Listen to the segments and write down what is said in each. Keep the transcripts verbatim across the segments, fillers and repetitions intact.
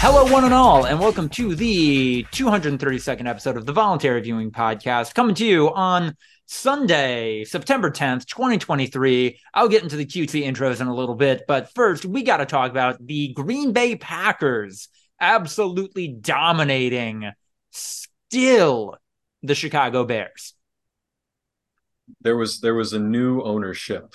Hello, one and all, and welcome to the two hundred thirty-second episode of the Voluntary Viewing Podcast, coming to you on Sunday, September tenth, twenty twenty-three. I'll get into the cutesy intros in a little bit, but first, we got to talk about the Green Bay Packers absolutely dominating still the Chicago Bears. There was there was a new ownership.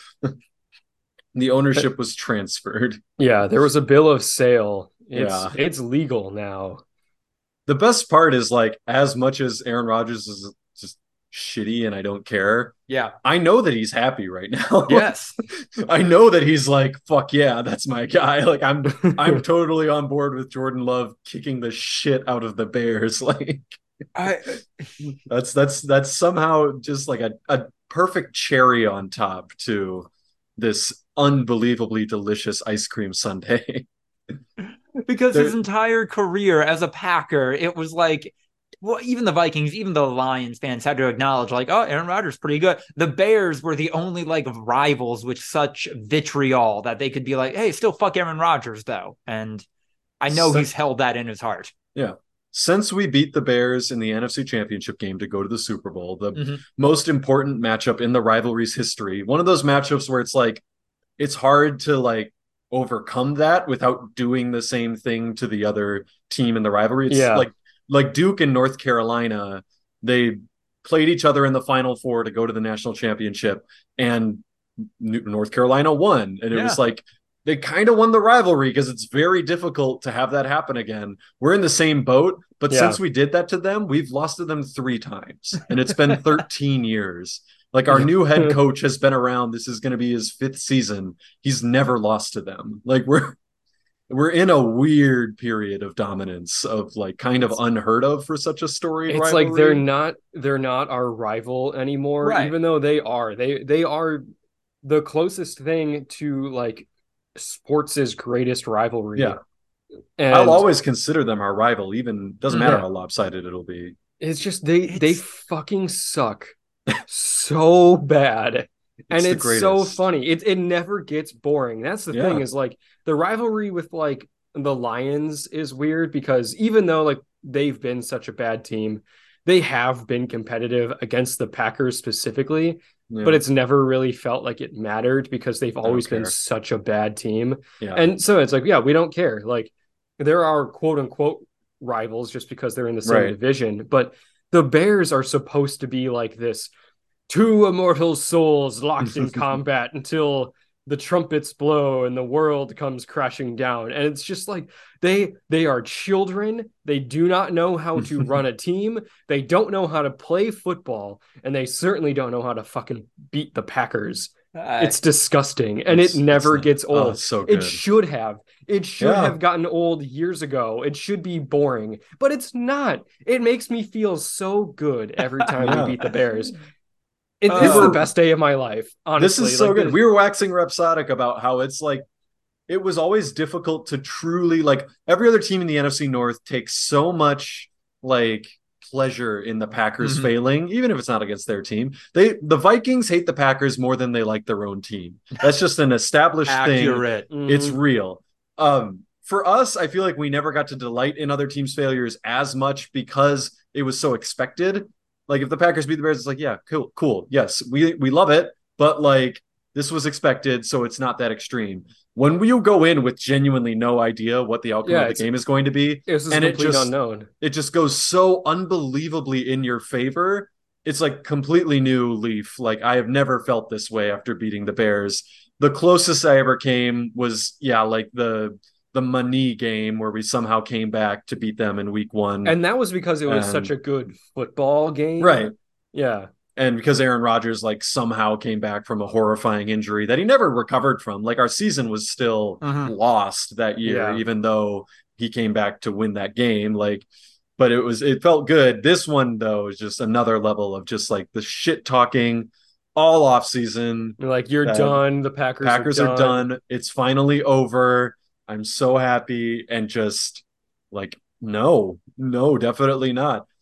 The ownership was transferred. Yeah, there was a bill of sale. It's, yeah. It's legal now. The best part is, like, as much as Aaron Rodgers is just shitty and I don't care. Yeah. I know that he's happy right now. Yes. I know that he's like, fuck yeah, that's my guy. Like, I'm I'm totally on board with Jordan Love kicking the shit out of the Bears. Like, I that's that's that's somehow just like a, a perfect cherry on top to this unbelievably delicious ice cream sundae. Because There- his entire career as a Packer, it was like, well, even the Vikings, even the Lions fans had to acknowledge, like, oh, Aaron Rodgers pretty good. The Bears were the only, like, rivals with such vitriol that they could be like, hey, still fuck Aaron Rodgers, though. And I know So- he's held that in his heart. Yeah. Since we beat the Bears in the N F C Championship game to go to the Super Bowl, the Mhm. most important matchup in the rivalry's history, one of those matchups where it's like, it's hard to, like, overcome that without doing the same thing to the other team in the rivalry. It's Yeah. like like Duke and North Carolina, they played each other in the Final Four to go to the national championship, and N- North Carolina won. And it Yeah. was like, they kind of won the rivalry because it's very difficult to have that happen again. We're in the same boat, but Yeah. since we did that to them, we've lost to them three times, and it's been thirteen years. Like, our new head coach has been around. This is going to be his fifth season. He's never lost to them. Like, we're we're in a weird period of dominance of, like, kind of unheard of for such a storied It's rivalry. like they're not they're not our rival anymore, Right. even though they are. They they are the closest thing to, like, sports' greatest rivalry. Yeah. And I'll always consider them our rival. Even doesn't matter Yeah. how lopsided it'll be. it's just they they It's- fucking suck so bad. And the it's so greatest. funny. It it never gets boring. That's the Yeah. thing, is like the rivalry with, like, the Lions is weird because even though, like, they've been such a bad team, they have been competitive against the Packers specifically, Yeah. but it's never really felt like it mattered because they've don't always been care. such a bad team. yeah. And so it's like, yeah, we don't care. Like, there are quote unquote rivals just because they're in the same Right. division, but the Bears are supposed to be like this two immortal souls locked in combat until the trumpets blow and the world comes crashing down. And it's just like they they are children. They do not know how to run a team. They don't know how to play football, and they certainly don't know how to fucking beat the Packers. Uh, It's disgusting, and It's- it never it's- gets oh, old. it's so good. It should have. It should Yeah. have gotten old years ago. It should be boring, but it's not. It makes me feel so good every time Yeah. we beat the Bears. It, Uh, this is the best day of my life, honestly. This is so Like, good. this- We were waxing rhapsodic about how it's like, it was always difficult to truly, like, every other team in the N F C North takes so much, like, pleasure in the Packers Mhm. failing, even if it's not against their team. They the Vikings hate the Packers more than they like their own team. That's just an established thing. accurate. Mhm. It's real. Um, for us, I feel like we never got to delight in other teams' failures as much because it was so expected. Like, if the Packers beat the Bears, it's like, yeah, cool, cool. Yes, we we love it, but, like, this was expected, so it's not that extreme. When you go in with genuinely no idea what the outcome Yeah, of the it's- game is going to be, This is and it complete just- unknown. it just goes so unbelievably in your favor. It's like completely new leaf. Like, I have never felt this way after beating the Bears. The closest I ever came was, yeah, like the the Money game where we somehow came back to beat them in week one. And that was because it was Um, such a good football game. right. Yeah. And because Aaron Rodgers, like, somehow came back from a horrifying injury that he never recovered from. Like, our season was still Mhm. lost that year, Yeah. even though he came back to win that game. Like, but it was, it felt good. This one, though, is just another level of just, like, the shit talking all off season. You're like, you're Uh, done. The Packers, Packers are are done. done. It's finally over. I'm so happy. And just, like, no, no, definitely not.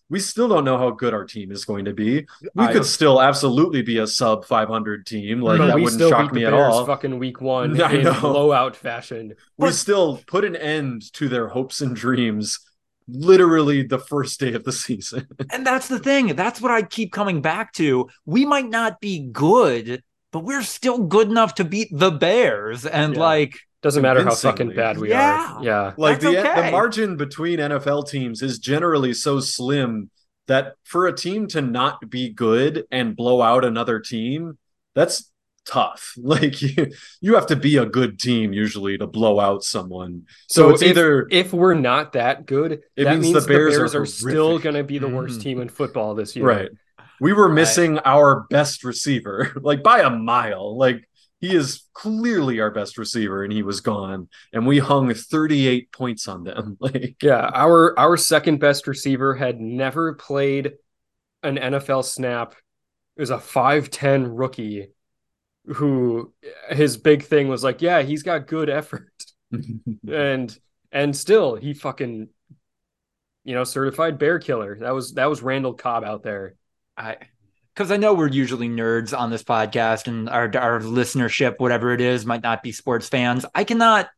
we still don't know how good our team is going to be. We I, could still absolutely be a sub five hundred team. Like, but that we wouldn't still shock beat me the at Bears all. fucking week one I in know. blowout fashion. We But- still put an end to their hopes and dreams literally the first day of the season. And that's the thing. That's what I keep coming back to. We might not be good, but we're still good enough to beat the Bears. And Yeah. like, Doesn't matter how Convincingly. fucking bad we Yeah. are. Yeah. Like, That's the okay. the margin between N F L teams is generally so slim that for a team to not be good and blow out another team, that's tough. Like, you, you have to be a good team usually to blow out someone. So, So, it's if, either if we're not that good, It that means means the the Bears Bears, are are, still horrific. going to be the worst Mhm. team in football this year. right. We were missing our best receiver, like by a mile. Like, he is clearly our best receiver, and he was gone. And we hung thirty-eight points on them. Like, Yeah, our our second best receiver had never played an N F L snap. It was a five ten rookie who his big thing was like, yeah, he's got good effort. and and still he fucking you know, certified bear killer. That was that was Randall Cobb out there. I, because I know we're usually nerds on this podcast and our, our listenership, whatever it is, might not be sports fans. I cannot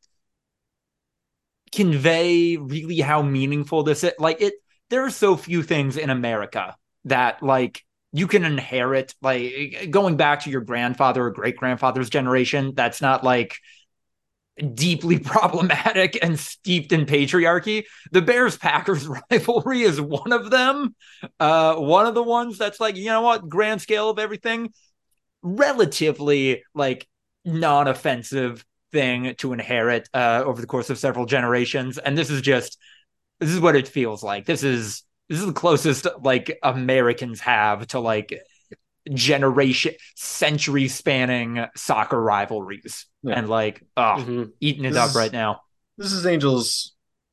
convey really how meaningful this is. Like, it, there are so few things in America that like you can inherit, like going back to your grandfather or great grandfather's generation. That's not like deeply problematic and steeped in patriarchy. The Bears Packers rivalry is one of them. Uh, one of the ones that's like, you know what, grand scale of everything, relatively like non-offensive thing to inherit uh, over the course of several generations. And this is just, this is what it feels like. This is, this is the closest like Americans have to like generation, century spanning soccer rivalries. Yeah. And like, oh, mm-hmm. eating it this up is, right now. This is Angel's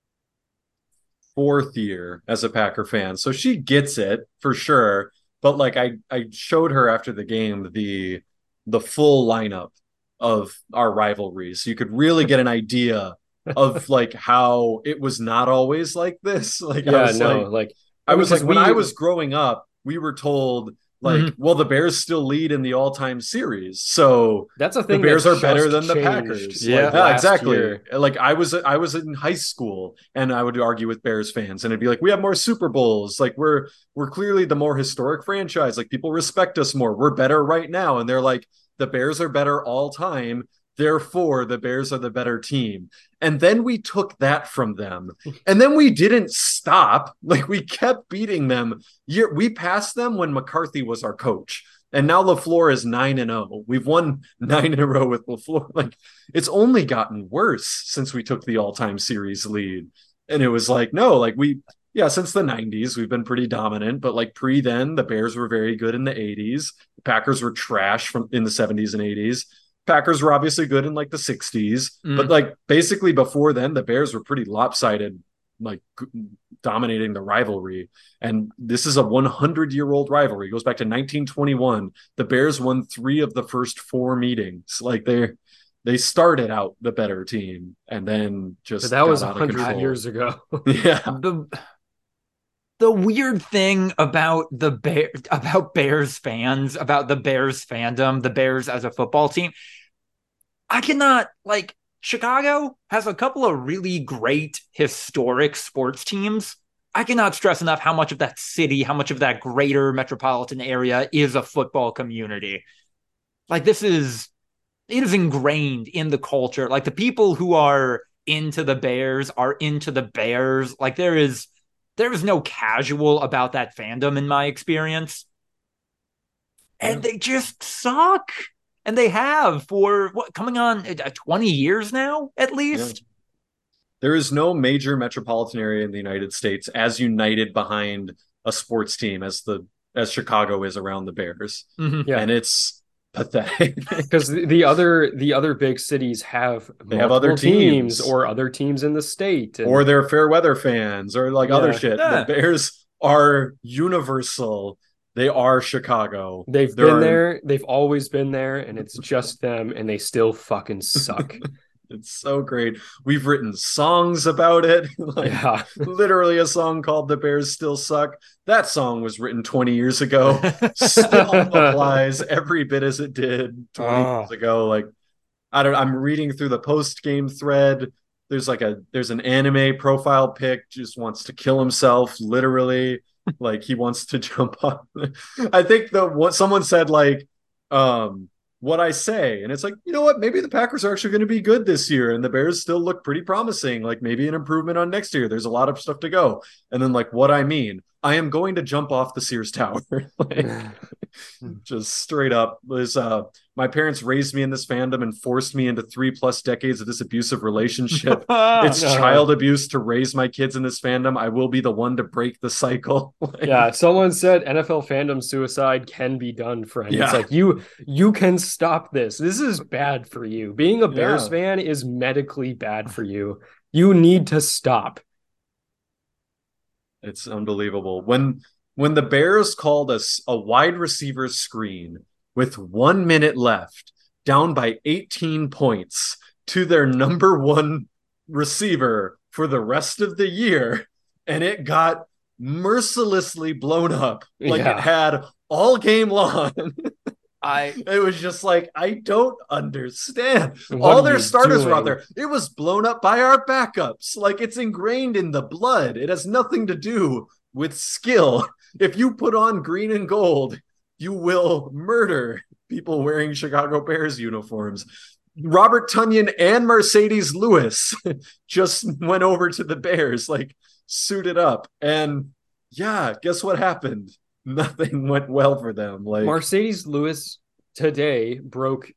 fourth year as a Packer fan, so she gets it for sure. But like, I I showed her after the game the the full lineup of our rivalries, so you could really get an idea of like how it was not always like this. Like, yeah, I was no, like, like I was like, when we, I was growing up, we were told. Like, mm-hmm. well, the Bears still lead in the all-time series, so that's a thing. The Bears that are better than changed. the Packers. Yeah, like, yeah exactly. Year. Like, I was, I was in high school, and I would argue with Bears fans, and it'd be like, we have more Super Bowls. Like, we're we're clearly the more historic franchise. Like, people respect us more. We're better right now, and they're like, the Bears are better all time. Therefore, the Bears are the better team. And then we took that from them. And then we didn't stop. Like, we kept beating them. Year, we passed them when McCarthy was our coach. And now LaFleur is nine and oh. We've won nine in a row with LaFleur. Like, it's only gotten worse since we took the all-time series lead. And it was like, no, like we, yeah, since the nineties, we've been pretty dominant. But like pre then, the Bears were very good in the eighties. The Packers were trash from in the seventies and eighties. Packers were obviously good in like the sixties, mm. but like basically before then, the Bears were pretty lopsided, like dominating the rivalry. And this is a hundred year old rivalry. It goes back to nineteen twenty-one. The Bears won three of the first four meetings. Like they they started out the better team and then just but that was a hundred years ago. yeah. The, the weird thing about the Bear about Bears fans, about the Bears fandom, the Bears as a football team, I cannot, like, Chicago has a couple of really great historic sports teams. I cannot stress enough how much of that city, how much of that greater metropolitan area is a football community. Like, this is, it is ingrained in the culture. Like, the people who are into the Bears are into the Bears. Like, there is, there is no casual about that fandom in my experience. And yeah. They just suck. And they have for what coming on twenty years now, at least. Yeah. There is no major metropolitan area in the United States as united behind a sports team as the as Chicago is around the Bears. Mm-hmm. Yeah. And it's pathetic. Because the other the other big cities have they have other teams. teams or other teams in the state. And... Or they're fair weather fans or like yeah. other shit. Yeah. The Bears are universal. They are Chicago. They've there been are... there. They've always been there, and it's just them, and they still fucking suck. It's so great. We've written songs about it. Like, Yeah. literally a song called The Bears Still Suck. That song was written twenty years ago. Still applies every bit as it did twenty Oh. years ago. Like, I don't I'm reading through the post-game thread. There's like a there's an anime profile pic, just wants to kill himself, literally. Like he wants to jump up. I think the what someone said, like, um, what I say, and it's like, you know what? Maybe the Packers are actually going to be good this year, and the Bears still look pretty promising. Like maybe an improvement on next year. There's a lot of stuff to go. And then like what I mean, I am going to jump off the Sears Tower. Like, just straight up. Was uh my parents raised me in this fandom and forced me into three plus decades of this abusive relationship. It's No. child abuse to raise my kids in this fandom. I will be the one to break the cycle. Like, Yeah, someone said N F L fandom suicide can be done, friend. Yeah. It's like you you can stop this. This is bad for you. Being a Bears Yeah. fan is medically bad for you. You need to stop. It's unbelievable. When when the Bears called us a wide receiver screen with one minute left, down by eighteen points to their number one receiver for the rest of the year, and it got mercilessly blown up like Yeah. it had all game long. I It was just like, I don't understand. What All are their you starters were out doing? there. It was blown up by our backups. Like it's ingrained in the blood. It has nothing to do with skill. If you put on green and gold, you will murder people wearing Chicago Bears uniforms. Robert Tunyon and Mercedes Lewis just went over to the Bears, like suited up. And yeah, guess what happened? Nothing went well for them. Like Mercedes Lewis today broke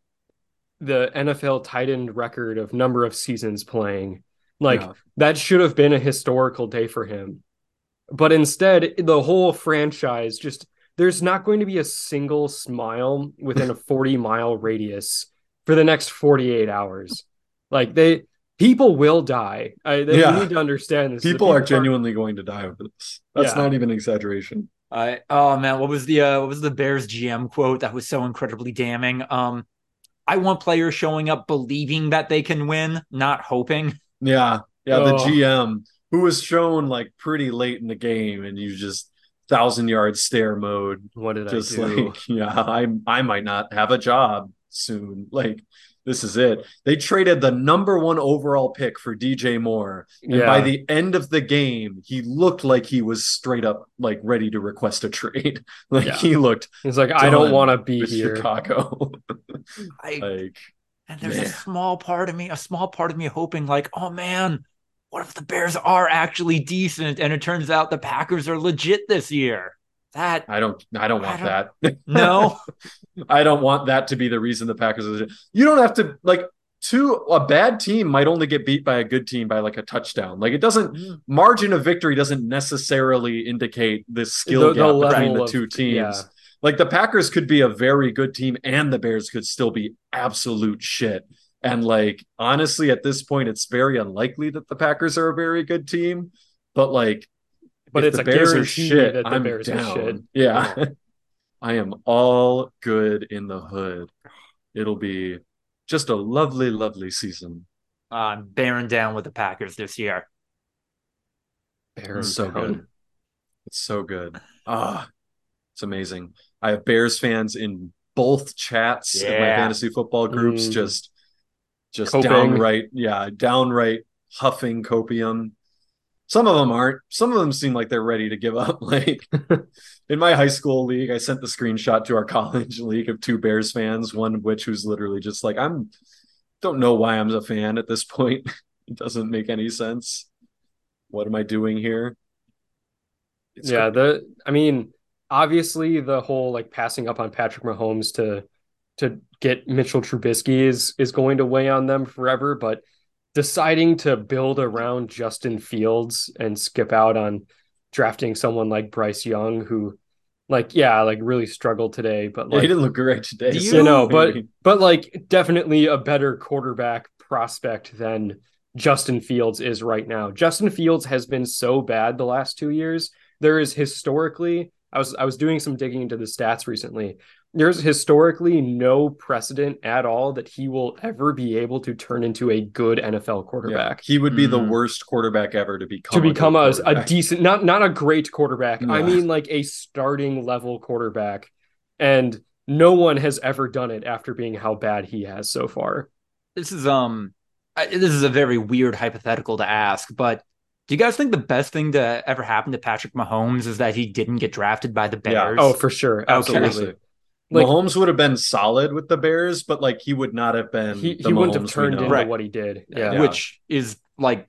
the N F L tight end record of number of seasons playing. Like Yeah. that should have been a historical day for him. But instead, the whole franchise just there's not going to be a single smile within a forty mile radius for the next forty-eight hours. Like they people will die. I, they Yeah. need to understand this. The people are genuinely going to die over this. That's Yeah. not even exaggeration. I oh man, what was the uh, what was the Bears G M quote that was so incredibly damning? Um, I want players showing up believing that they can win, not hoping. Yeah. Yeah. The Oh. G M who was shown like pretty late in the game and you just thousand yard stare mode. What did Just I do? like, yeah, I I might not have a job soon. Like, this is it. They traded the number one overall pick for D J Moore. And Yeah. by the end of the game, he looked like he was straight up like ready to request a trade. Like Yeah. he looked He's like, I don't done want to be with here. Chicago. I Like, and there's yeah. a small part of me, a small part of me hoping like, oh man, what if the Bears are actually decent and it turns out the Packers are legit this year? That I don't I don't want I that. no. I don't want that to be the reason the Packers are. You don't have to like two a bad team might only get beat by a good team by like a touchdown. Like it doesn't margin of victory doesn't necessarily indicate the skill The- the gap between level the of- two teams. yeah. Like the Packers could be a very good team and the Bears could still be absolute shit. And like honestly, at this point, it's very unlikely that the Packers are a very good team. But like, But if it's the a Bears are guarantee shit, that the I'm Bears are down. shit. Yeah. I am all good in the hood. It'll be just a lovely, lovely season. I'm bearing down with the Packers this year. Bear It's so down. good. It's so good. Ah, it's amazing. I have Bears fans in both chats in my Yeah. fantasy football groups, Mm. just just Coping. downright, yeah, downright huffing copium. Some of them aren't. Some of them seem like they're ready to give up. Like in my high school league, I sent the screenshot to our college league of two Bears fans, one of which who's literally just like, I'm don't know why I'm a fan at this point. It doesn't make any sense. What am I doing here? It's Yeah, great. the I mean, obviously the whole like passing up on Patrick Mahomes to to get Mitchell Trubisky is is going to weigh on them forever, but deciding to build around Justin Fields and skip out on drafting someone like Bryce Young, who like yeah, like really struggled today, but Yeah, like he didn't look great today. Do so you know, but maybe- but like definitely a better quarterback prospect than Justin Fields is right now. Justin Fields has been so bad the last two years. There is historically, I was I was doing some digging into the stats recently. there's historically no precedent at all that he will ever be able to turn into a good N F L quarterback. Yeah, he would be mm. the Mm. worst quarterback ever to become to become a, a, a decent, not not a great quarterback. No. I mean, like a starting level quarterback, and no one has ever done it after being how bad he has so far. This is um, I, this is a very weird hypothetical to ask, but do you guys think the best thing to ever happen to Patrick Mahomes is that he didn't get drafted by the Bears? Yeah. Oh, for sure, absolutely. Okay. Like, Mahomes would have been solid with the Bears, but like he would not have been. He, he wouldn't have turned into right. what he did. Yeah. yeah. Which is like,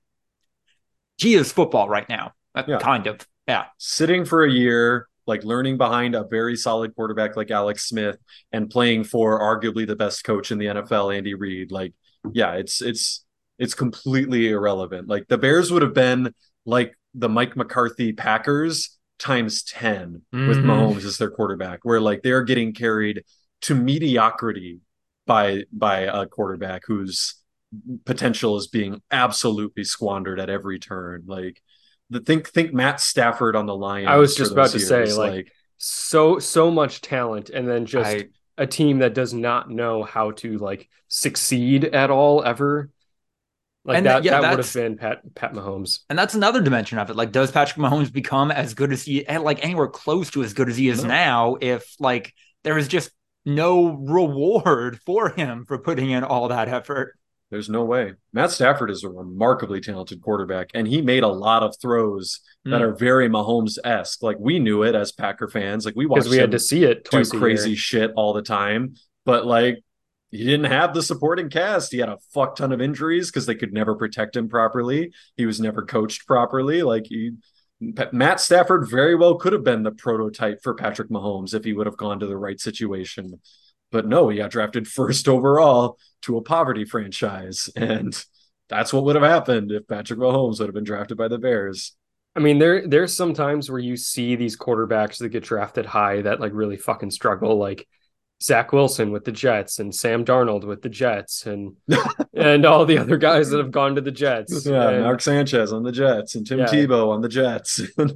he is football right now. Yeah. Kind of. Yeah. Sitting for a year, like learning behind a very solid quarterback like Alex Smith and playing for arguably the best coach in the N F L, Andy Reid. Like, yeah, it's, it's, it's completely irrelevant. Like the Bears would have been like the Mike McCarthy Packers times ten mm-hmm. with Mahomes as their quarterback, where like they're getting carried to mediocrity by by a quarterback whose potential is being absolutely squandered at every turn. Like the think think Matt Stafford on the Lions. I was just about to years. say like, like so so much talent, and then just I, a team that does not know how to like succeed at all ever. Like and that, yeah, that would have been Pat Pat Mahomes. And that's another dimension of it. Like, does Patrick Mahomes become as good as he, like anywhere close to as good as he is no. now, if like there is just no reward for him for putting in all that effort? There's no way. Matt Stafford is a remarkably talented quarterback, and he made a lot of throws mm. that are very Mahomes-esque. Like we knew it as Packer fans. Like we watched we had to see it twice do crazy shit all the time. But like, he didn't have the supporting cast. He had a fuck ton of injuries because they could never protect him properly. He was never coached properly. Like he, Matt Stafford very well could have been the prototype for Patrick Mahomes if he would have gone to the right situation. But no, he got drafted first overall to a poverty franchise. And that's what would have happened if Patrick Mahomes would have been drafted by the Bears. I mean, there there's some times where you see these quarterbacks that get drafted high that like really fucking struggle, like Zach Wilson with the Jets and Sam Darnold with the Jets and and all the other guys that have gone to the Jets. Yeah, and, Mark Sanchez on the Jets and Tim yeah, Tebow on the Jets.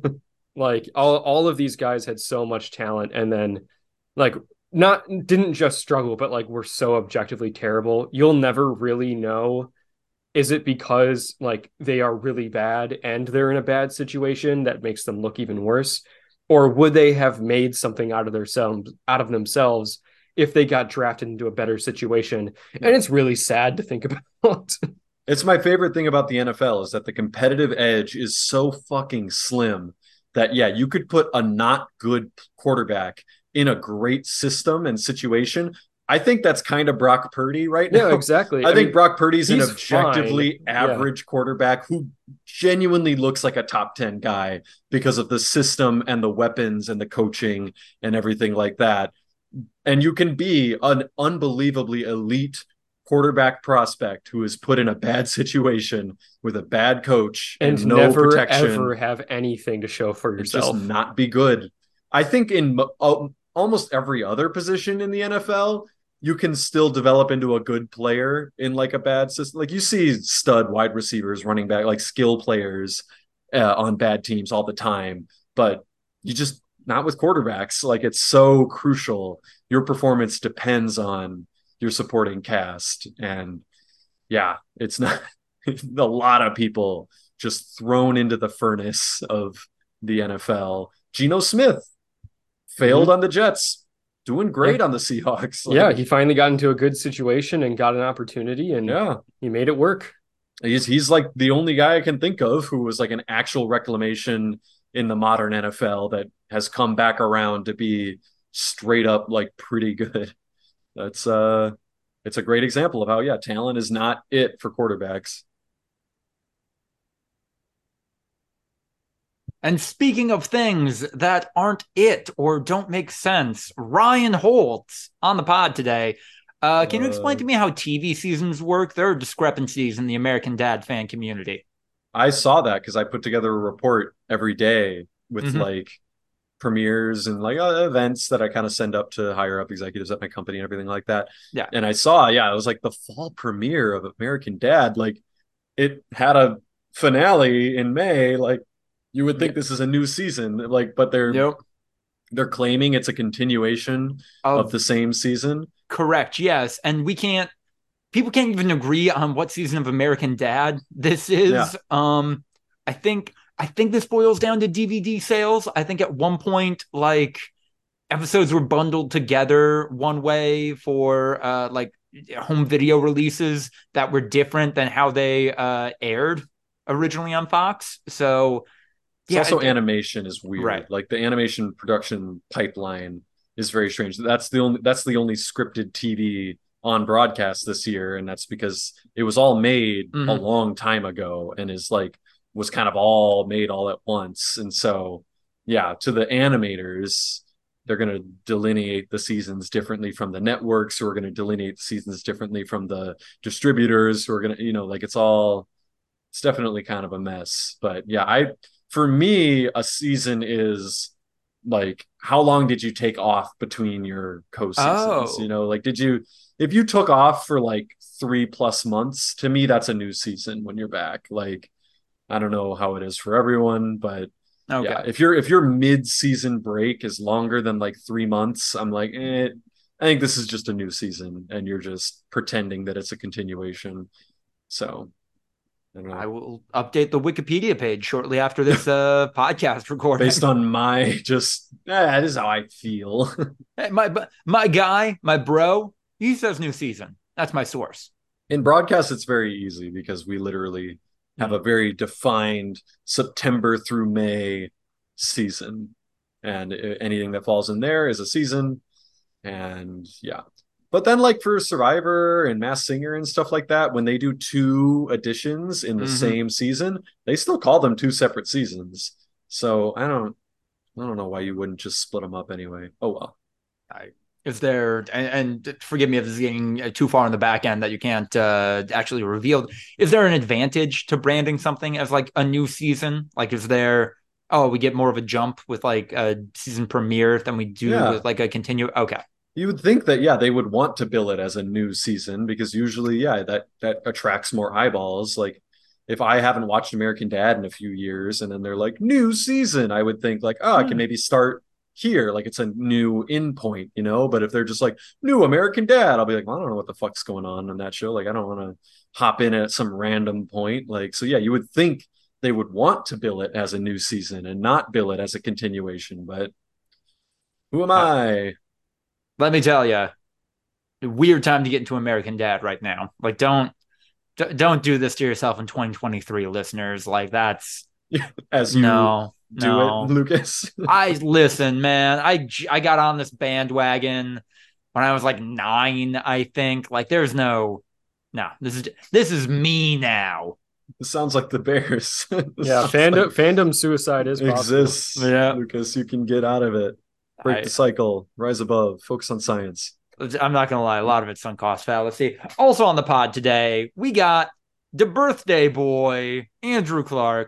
Like all, all of these guys had so much talent and then like not didn't just struggle, but like were so objectively terrible. You'll never really know. Is it because like they are really bad and they're in a bad situation that makes them look even worse? Or would they have made something out of themselves out of themselves if they got drafted into a better situation? And it's really sad to think about. It's my favorite thing about the N F L is that the competitive edge is so fucking slim that, yeah, you could put a not good quarterback in a great system and situation. I think that's kind of Brock Purdy right now. Yeah, exactly. I, I think mean, Brock Purdy's an objectively fine. average yeah. quarterback who genuinely looks like a top ten guy because of the system and the weapons and the coaching and everything like that. And you can be an unbelievably elite quarterback prospect who is put in a bad situation with a bad coach and, and no never protection, ever have anything to show for yourself. Just not be good. I think in uh, almost every other position in the N F L, you can still develop into a good player in like a bad system. Like you see stud wide receivers, running back, like skill players uh, on bad teams all the time, but you just not with quarterbacks. Like it's so crucial. Your performance depends on your supporting cast. And yeah, it's not a lot of people just thrown into the furnace of the N F L. Geno Smith failed mm-hmm. on the Jets, doing great yeah. on the Seahawks. Like, yeah, he finally got into a good situation and got an opportunity, and yeah, he made it work. He's he's like the only guy I can think of who was like an actual reclamation in the modern N F L that has come back around to be straight up like pretty good. That's uh, it's a great example of how yeah, talent is not it for quarterbacks. And speaking of things that aren't it or don't make sense, Ryan Holtz on the pod today. Uh, can you explain uh, to me how T V seasons work? There are discrepancies in the American Dad fan community. I saw that because I put together a report every day with mm-hmm. like premieres and like uh, events that I kind of send up to higher up executives at my company and everything like that. Yeah. And I saw, yeah, it was like the fall premiere of American Dad. Like it had a finale in May. Like you would think yeah. this is a new season, like, but they're yep. they're claiming it's a continuation of, of the same season. Correct. Yes. And we can't, people can't even agree on what season of American Dad this is. Yeah. Um, I think, I think this boils down to D V D sales. I think at one point, like, episodes were bundled together one way for uh, like home video releases that were different than how they uh, aired originally on Fox. So yeah, it's also it, animation is weird. Right. Like the animation production pipeline is very strange. That's the only that's the only scripted T V on broadcast this year, and that's because it was all made mm-hmm. a long time ago and is like was kind of all made all at once. And so yeah, to the animators, they're going to delineate the seasons differently from the networks who are going to delineate the seasons differently from the distributors who are going to, you know, like it's all, it's definitely kind of a mess. But yeah, I, for me, a season is like, how long did you take off between your co-seasons? Oh. You know, like, did you, if you took off for like three plus months, to me, that's a new season when you're back. Like, I don't know how it is for everyone, but okay. Yeah, if your if your mid-season break is longer than like three months, I'm like, eh, I think this is just a new season, and you're just pretending that it's a continuation. So, I, don't know. I will update the Wikipedia page shortly after this uh, podcast recording, based on my just eh, this is how I feel. Hey, my my guy, my bro, he says new season. That's my source. In broadcast, it's very easy because we literally have a very defined September through May season, and anything that falls in there is a season. And yeah, but then like for Survivor and Masked Singer and stuff like that, when they do two editions in the mm-hmm. same season, they still call them two separate seasons. So I don't, I don't know why you wouldn't just split them up anyway. Oh well. I Is there, and, and forgive me if this is getting too far on the back end that you can't uh, actually reveal, is there an advantage to branding something as like a new season? Like, is there, oh, we get more of a jump with like a season premiere than we do yeah. with like a continue? Okay. You would think that, yeah, they would want to bill it as a new season because usually, yeah, that, that attracts more eyeballs. Like, if I haven't watched American Dad in a few years and then they're like, new season, I would think like, oh, I can maybe start here, like it's a new in point, you know. But if they're just like new American Dad, I'll be like, well, I don't know what the fuck's going on in that show. Like, I don't want to hop in at some random point. Like, so yeah, you would think they would want to bill it as a new season and not bill it as a continuation. But who am I? Uh, let me tell you, weird time to get into American Dad right now. Like, don't don't do this to yourself in twenty twenty-three, listeners. Like, that's as you no. do no. it, Lucas. I listen, man. I I got on this bandwagon when I was like nine, I think. Like, there's no, no. This is this is me now. This sounds like the Bears. Yeah, fandom like fandom suicide is exists. Possible. Yeah, Lucas, you can get out of it. Break I, the cycle. Rise above. Focus on science. I'm not gonna lie. A lot of it's sunk cost fallacy. Also on the pod today, we got the birthday boy, Andrew Clark.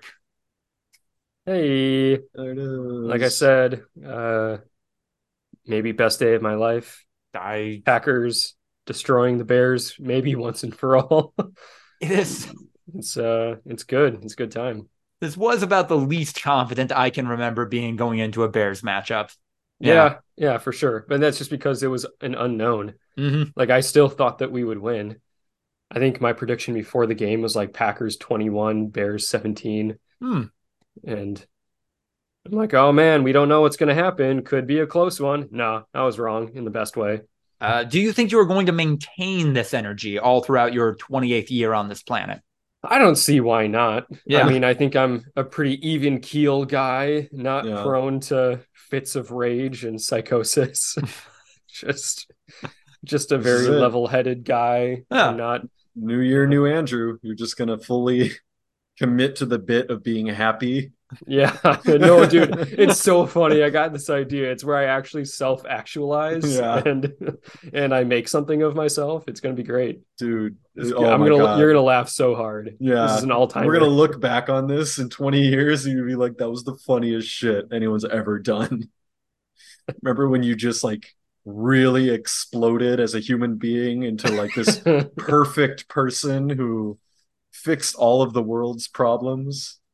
Hey, like I said, uh, maybe best day of my life. I Packers destroying the Bears, maybe once and for all. It is. It's uh, it's good. It's a good time. This was about the least confident I can remember being going into a Bears matchup. Yeah, yeah, yeah for sure. But that's just because it was an unknown. Mm-hmm. Like, I still thought that we would win. I think my prediction before the game was like Packers twenty-one, Bears seventeen. Hmm. And I'm like, oh man, we don't know what's going to happen. Could be a close one. No, I was wrong in the best way. Uh, do you think you are going to maintain this energy all throughout your twenty-eighth year on this planet? I don't see why not. Yeah. I mean, I think I'm a pretty even keel guy, not yeah. prone to fits of rage and psychosis. just, just a very level-headed guy. Yeah. I'm not new year, new Andrew. You're just gonna fully commit to the bit of being happy. Yeah, no, dude, it's so funny. I got this idea. It's where I actually self-actualize yeah. and and I make something of myself. It's gonna be great, dude. Oh I'm gonna God. You're gonna laugh so hard. Yeah, this is an all-time. We're gonna look back on this in twenty years and you'll be like, that was the funniest shit anyone's ever done. Remember when you just like really exploded as a human being into like this perfect person who fixed all of the world's problems?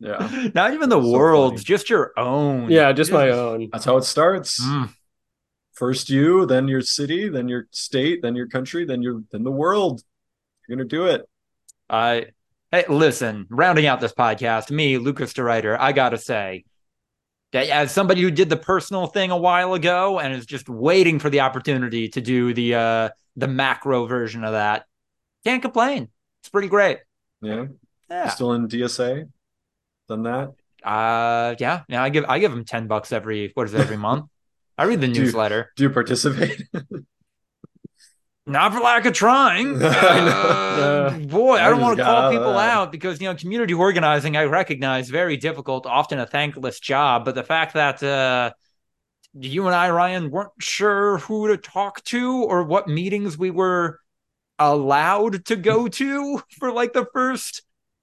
Yeah. Not even the So world's, funny. just your own. Yeah, just my own. That's how it starts. Mm. First you, then your city, then your state, then your country, then your then the world. You're gonna do it. I hey, listen, rounding out this podcast, me, Lucas DeRuyter, I gotta say that as somebody who did the personal thing a while ago and is just waiting for the opportunity to do the uh the macro version of that, can't complain. It's pretty great. Yeah. Yeah. Still in D S A? Done that? Uh yeah, yeah, I give I give them ten bucks every what is it, every month. I read the Do you- newsletter. Do you participate? Not for lack of trying. I Uh, know. boy, I I don't just want to got out call of people that. out because, you know, community organizing, I recognize, very difficult, often a thankless job. But the fact that uh, you and I, Ryan, weren't sure who to talk to or what meetings we were allowed to go to for like the first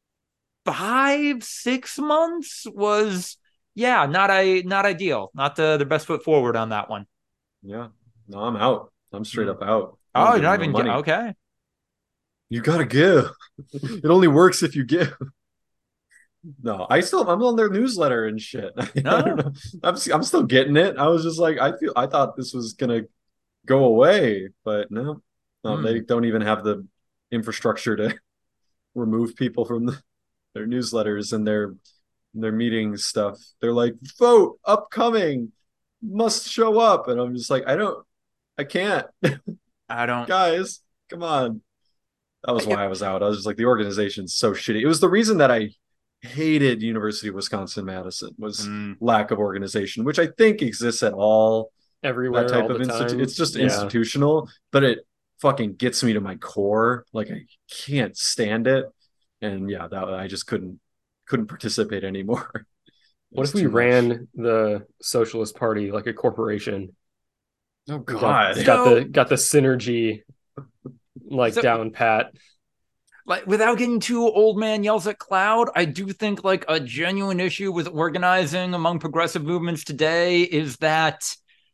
five, six months was, yeah, not a not ideal. Not the, the best foot forward on that one. Yeah. No, I'm out. I'm straight Mm. up out. I Oh, don't you're give not them even no money. okay. You gotta give. It only works if you give. No, I still I'm on their newsletter and shit. I No. don't know. I'm I'm still getting it. I was just like I feel I thought this was gonna go away, but no, no, Hmm. they don't even have the infrastructure to remove people from the, their newsletters and their their meetings stuff. They're like, vote upcoming, must show up, and I'm just like, I don't, I can't, I don't. guys, come on. That was I- why I was out. I was just like, the organization's so shitty. It was the reason that I hated University of Wisconsin-Madison was Mm. lack of organization, which I think exists at all Everywhere, that type all of the institute. time. It's just Yeah. institutional, but it fucking gets me to my core. Like I can't stand it, and yeah, that I just couldn't couldn't participate anymore. It What was if we too much. ran the Socialist Party like a corporation? Oh Got, God, got So- the got the synergy like So- down pat. Like, without getting too old man yells at cloud, I do think like a genuine issue with organizing among progressive movements today is that,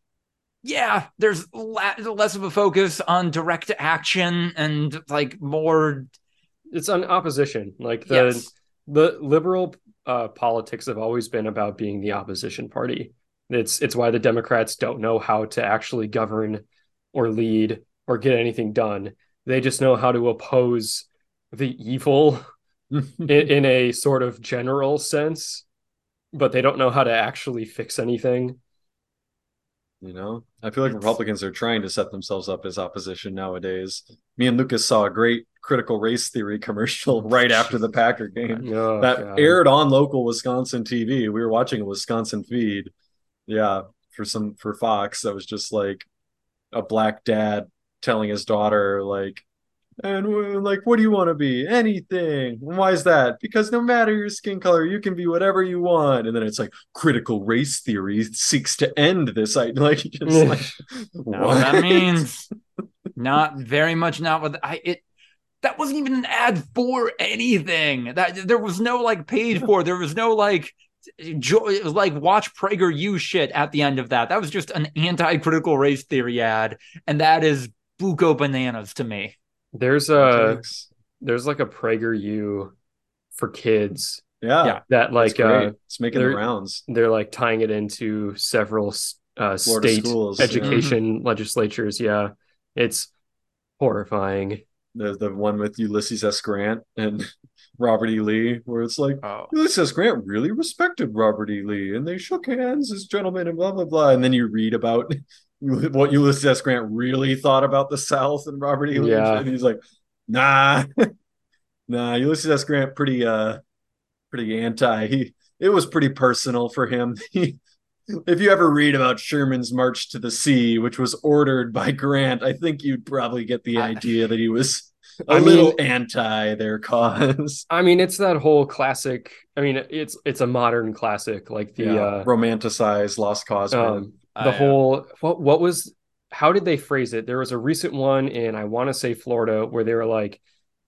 yeah, there's la- less of a focus on direct action and like more. It's an opposition. Like the Yes. the liberal uh, politics have always been about being the opposition party. It's it's why the Democrats don't know how to actually govern or lead or get anything done. They just know how to oppose the evil in, in a sort of general sense, but they don't know how to actually fix anything. You know, I feel like It's- Republicans are trying to set themselves up as opposition nowadays. Me and Lucas saw a great critical race theory commercial right after the Packer game Oh, that God. aired on local Wisconsin T V. We were watching a Wisconsin feed, yeah, for some for Fox. That was just like a black dad telling his daughter, like, and we're like, what do you want to be? Anything. Why is that? Because no matter your skin color, you can be whatever you want. And then it's like critical race theory seeks to end this. I like just like Not what that means. Not very much. Not what I it. That wasn't even an ad for anything. That there was no like paid for. There was no like. Jo- it was like watch PragerU shit at the end of that. That was just an anti-critical race theory ad, and that is buco bananas to me. There's a there's like a PragerU for kids yeah, Yeah. that like uh, it's making the they're- rounds. they're like tying it into several uh, Florida state schools, yeah. education legislatures. Yeah, it's horrifying. The the one with Ulysses S. Grant and Robert E. Lee, where it's like Oh, Ulysses S. Grant really respected Robert E. Lee, and they shook hands as gentlemen, and blah blah blah. And then you read about what Ulysses S. Grant really thought about the South and Robert E. Lee, Yeah. and he's like, nah, nah. Ulysses S. Grant pretty uh pretty anti. He it was pretty personal for him. He, if you ever read about Sherman's March to the Sea, which was ordered by Grant, I think you'd probably get the I- idea that he was a I little mean- anti their cause. I mean, it's that whole classic. I mean, it's it's a modern classic, like the Yeah, uh, romanticized Lost Cause. man. um, I, the uh, whole what what was how did they phrase it? There was a recent one in I want to say Florida where they were like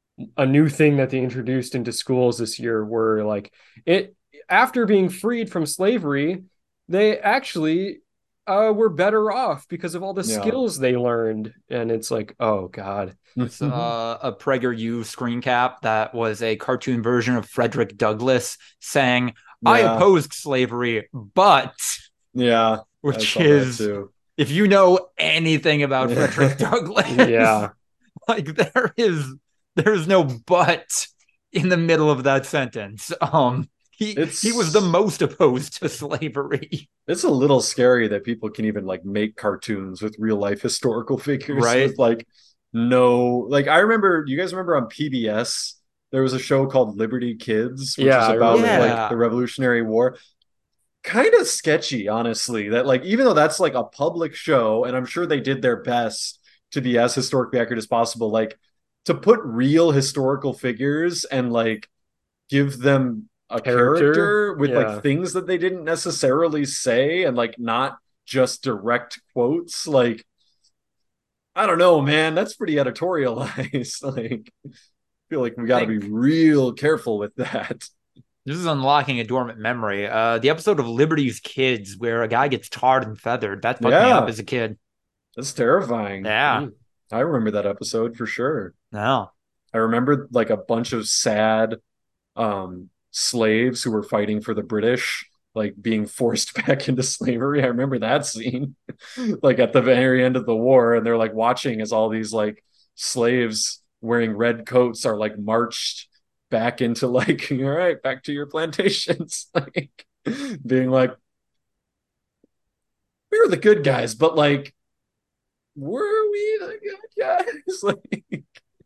a new thing that they introduced into schools this year were like it after being freed from slavery, they actually uh, were better off because of all the Yeah. skills they learned. And it's like, oh God. It's uh, a PragerU screen cap that was a cartoon version of Frederick Douglass saying, I Yeah. opposed slavery, but Yeah, I which saw that is, too. if you know anything about Frederick Douglass, Yeah. like there is there's no but in the middle of that sentence. Um, he It's he was the most opposed to slavery, it's a little scary that people can even like make cartoons with real life historical figures right? with like no like I remember you guys remember on P B S there was a show called Liberty Kids, which Yeah, is I about remember Yeah. like the Revolutionary War. Kind of sketchy, honestly, that like even though that's like a public show, and I'm sure they did their best to be as historically accurate as possible, like to put real historical figures and like give them a Character. character with Yeah. like things that they didn't necessarily say and like not just direct quotes, like I don't know, man, that's pretty editorialized. Like I feel like we got to be Think- real careful with that. This is unlocking a dormant memory. Uh, the episode of Liberty's Kids, where a guy gets tarred and feathered, that fucked me Yeah. up as a kid. That's terrifying. Yeah, Mm. I remember that episode for sure. no, I remember like a bunch of sad um slaves who were fighting for the British like being forced back into slavery. I remember that scene like at the very end of the war, and they're like watching as all these like slaves wearing red coats are like marched back into like all right, back to your plantations. Like being like we were the good guys, but like were we the good guys? Like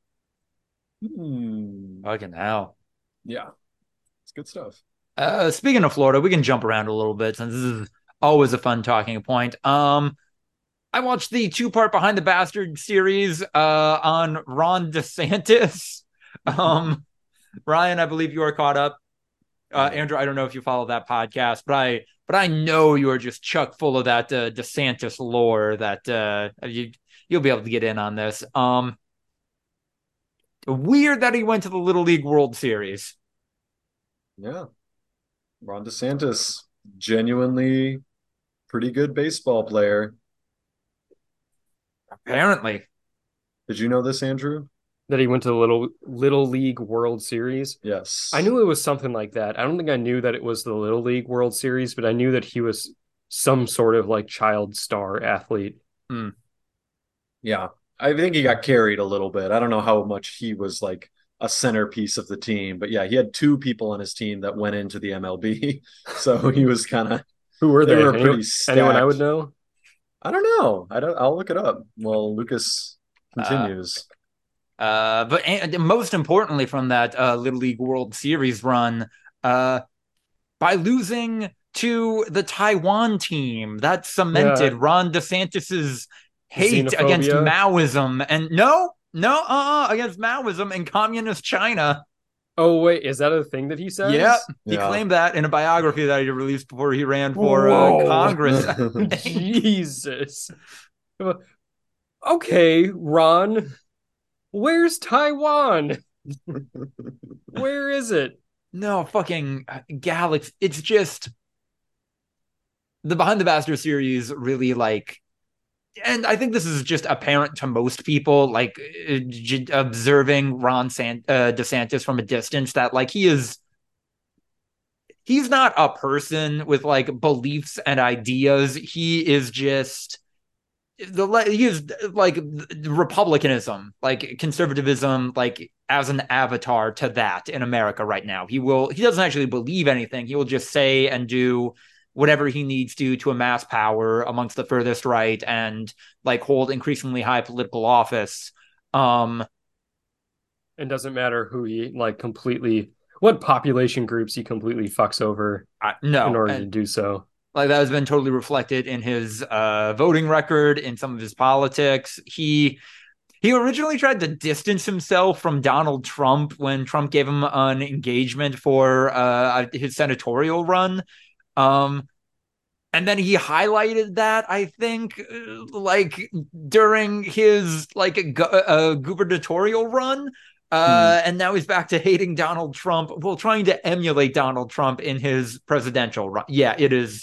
hmm. fucking hell. Yeah, it's good stuff. Uh, speaking of Florida, we can jump around a little bit since this is always a fun talking point. Um, I watched the two-part Behind the Bastard series uh, on Ron DeSantis. Um, Ryan, I believe you are caught up. Uh, Andrew, I don't know if you follow that podcast, but I but I know you are just chock full of that uh, DeSantis lore that uh, you you'll be able to get in on this. Um, weird that he went to the Little League World Series. Yeah. Ron DeSantis, genuinely pretty good baseball player. Apparently, Did you know this, Andrew? That he went to the little Little League World Series. Yes. I knew it was something like that. I don't think I knew that it was the Little League World Series, but I knew that he was some sort of like child star athlete. mm. Yeah. I think he got carried a little bit. I don't know how much he was like a centerpiece of the team, but yeah, he had two people on his team that went into the M L B. So he was kind of Who were they they? were Anyone, pretty stacked. anyone I would know? I don't know. I don't I'll look it up. Well, Lucas continues. Uh, but and most importantly, from that uh, Little League World Series run, uh, by losing to the Taiwan team, that cemented Yeah. Ron DeSantis's hate Xenophobia. against Maoism, and no, no, uh, uh against Maoism and communist China. Oh wait, is that a thing that he says? Yep, he Yeah. claimed that in a biography that he released before he ran for uh, Whoa. Congress. Jesus. Okay, Ron. Where's Taiwan? Where is it? No, fucking Galaxy. It's just the Behind the Bastard series really like, and I think this is just apparent to most people, like uh, j- observing Ron San- uh, DeSantis from a distance, that like he is, he's not a person with like beliefs and ideas. He is just the he is like republicanism, like conservatism, like as an avatar to that in America right now. He will he doesn't actually believe anything. He will just say and do whatever he needs to to amass power amongst the furthest right and like hold increasingly high political office. Um, It doesn't matter who he like completely what population groups he completely fucks over I, no, in order and, to do so. Like that has been totally reflected in his uh, voting record, in some of his politics. He he originally tried to distance himself from Donald Trump when Trump gave him an engagement for uh, his senatorial run. Um, and then he highlighted that, I think, like during his like gu- uh, gubernatorial run. Uh, hmm. And now he's back to hating Donald Trump, well, trying to emulate Donald Trump in his presidential run. Yeah, it is.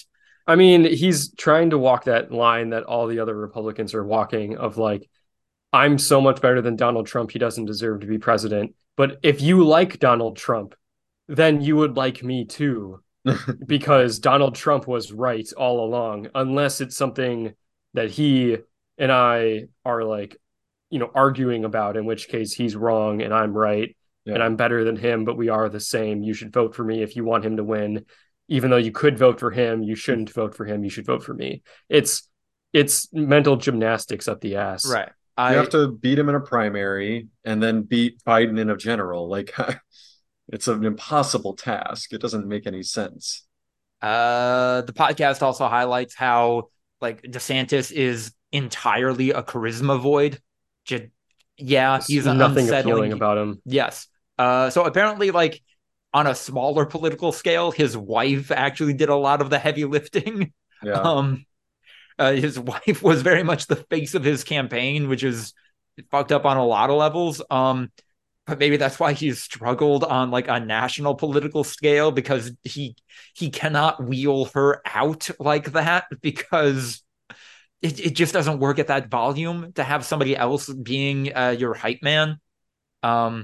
I mean, he's trying to walk that line that all the other Republicans are walking of like, I'm so much better than Donald Trump. He doesn't deserve to be president. But if you like Donald Trump, then you would like me too, because Donald Trump was right all along, unless it's something that he and I are like, you know, arguing about, in which case he's wrong and I'm right. Yeah. And I'm better than him, but we are the same. You should vote for me if you want him to win. Even though you could vote for him, you shouldn't vote for him. You should vote for me. It's it's mental gymnastics up the ass. Right. I, you have to beat him in a primary and then beat Biden in a general. Like, it's an impossible task. It doesn't make any sense. Uh, the podcast also highlights how like DeSantis is entirely a charisma void. Just, yeah, There's he's nothing unsettling. appealing about him. Yes. Uh, so apparently, like on a smaller political scale, his wife actually did a lot of the heavy lifting. Yeah. Um, uh, his wife was very much the face of his campaign, which is fucked up on a lot of levels. Um, but maybe that's why he's struggled on like a national political scale, because he he cannot wheel her out like that, because it, it just doesn't work at that volume to have somebody else being uh, your hype man. Um,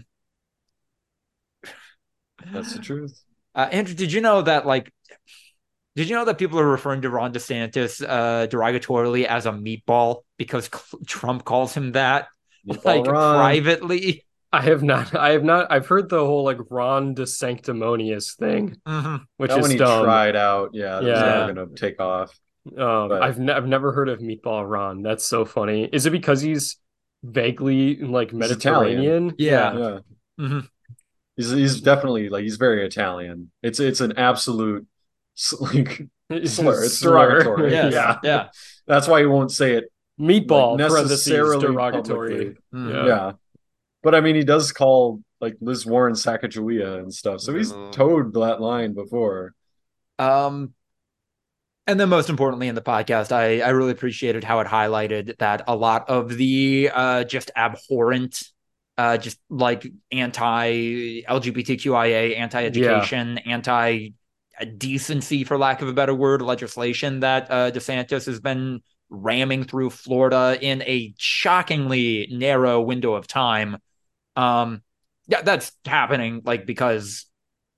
That's the truth. Uh, Andrew, did you know that like, did you know that people are referring to Ron DeSantis uh, derogatorily as a meatball because Trump calls him that, meatball like Ron. privately? I have not. I have not. I've heard the whole like Ron DeSanctimonious thing, mm-hmm. which that is when he dumb. tried out. Yeah, yeah, it's never gonna take off. Um, but... I've ne- I've never heard of Meatball Ron. That's so funny. Is it because he's vaguely like Mediterranean? Yeah. Yeah. Mm-hmm. He's he's definitely like he's very Italian. It's it's an absolute like slur. It's slur. derogatory. Yes. Yeah. Yeah. That's why he won't say it. Meatball like, necessarily derogatory. Mm. Yeah. yeah. But I mean, he does call like Liz Warren Sacagawea and stuff. So he's mm. towed that line before. Um. And then most importantly in the podcast, I, I really appreciated how it highlighted that a lot of the uh, just abhorrent, uh, just like anti-L G B T Q I A, anti-education, yeah. anti-decency, for lack of a better word, legislation that uh, DeSantis has been ramming through Florida in a shockingly narrow window of time. Um, yeah, that's happening like because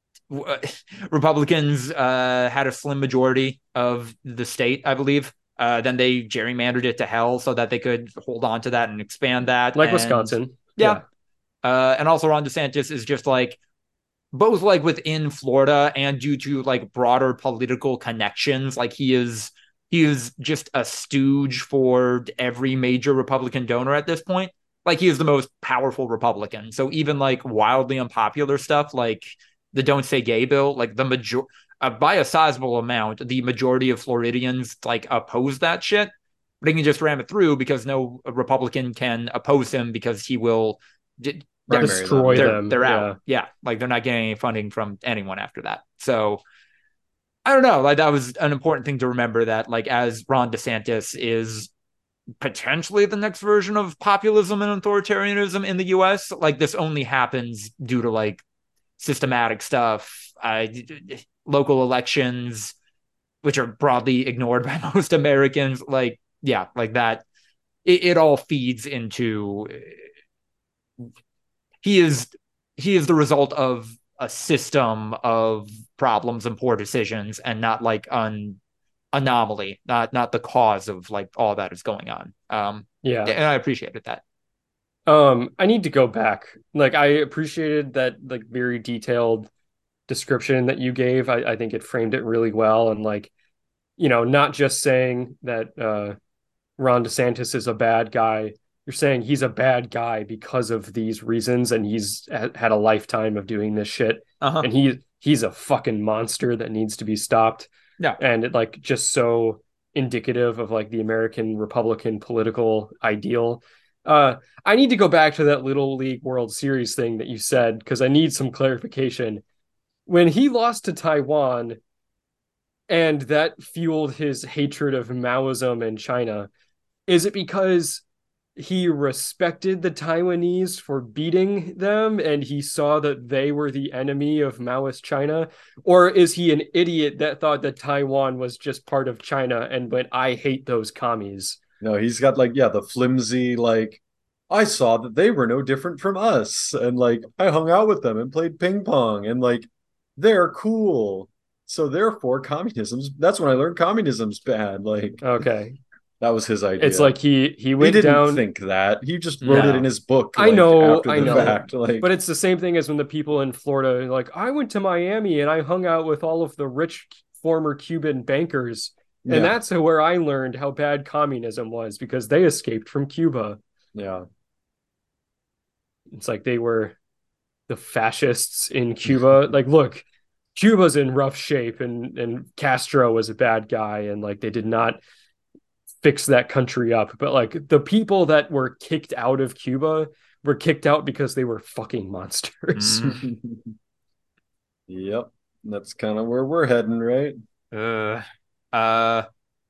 Republicans uh, had a slim majority of the state, I believe. Uh, then they gerrymandered it to hell so that they could hold on to that and expand that. Like and, Wisconsin. Yeah. yeah. Uh, and also Ron DeSantis is just like, both like within Florida and due to like broader political connections, like he is, he is just a stooge for every major Republican donor at this point. Like he is the most powerful Republican. So even like wildly unpopular stuff, like the Don't Say Gay bill, like the major uh, by a sizable amount, the majority of Floridians like oppose that shit, but he can just ram it through because no Republican can oppose him because he will d- destroy them. They're, them. they're yeah. out. Yeah. Like they're not getting any funding from anyone after that. So I don't know. Like that was an important thing to remember, that like as Ron DeSantis is potentially the next version of populism and authoritarianism in the U S, like this only happens due to like systematic stuff, uh, local elections, which are broadly ignored by most Americans. Like, yeah, like that. It, it all feeds into. He is he is the result of a system of problems and poor decisions, and not like an anomaly, not not the cause of like all that is going on. Um, yeah, and I appreciated that. Um, I need to go back. Like, I appreciated that, like, very detailed description that you gave. I, I think it framed it really well. And, like, you know, not just saying that uh, Ron DeSantis is a bad guy. You're saying he's a bad guy because of these reasons, and he's ha- had a lifetime of doing this shit. Uh-huh. And he he's a fucking monster that needs to be stopped. Yeah. And it, like, just so indicative of, like, the American Republican political ideal. Uh, I need to go back to that Little League World Series thing that you said, because I need some clarification. When he lost to Taiwan and that fueled his hatred of Maoism in China, is it because he respected the Taiwanese for beating them and he saw that they were the enemy of Maoist China? Or is he an idiot that thought that Taiwan was just part of China and went, I hate those commies? No, he's got like, yeah, the flimsy, like, I saw that they were no different from us. And like, I hung out with them and played ping pong and like, they're cool. So therefore, communism's, that's when I learned communism's bad. Like, Okay. that was his idea. It's like he he went he didn't down. think that. He just wrote No. it in his book. I like, know, after I the know. fact. Like, But it's the same thing as when the people in Florida are like, I went to Miami and I hung out with all of the rich former Cuban bankers. And yeah, that's where I learned how bad communism was because they escaped from Cuba. yeah. It's like they were the fascists in Cuba. Like, look, Cuba's in rough shape and, and Castro was a bad guy and like they did not fix that country up. But like the people that were kicked out of Cuba were kicked out because they were fucking monsters. Mm. Yep. That's kind of where we're heading, right? Uh, uh,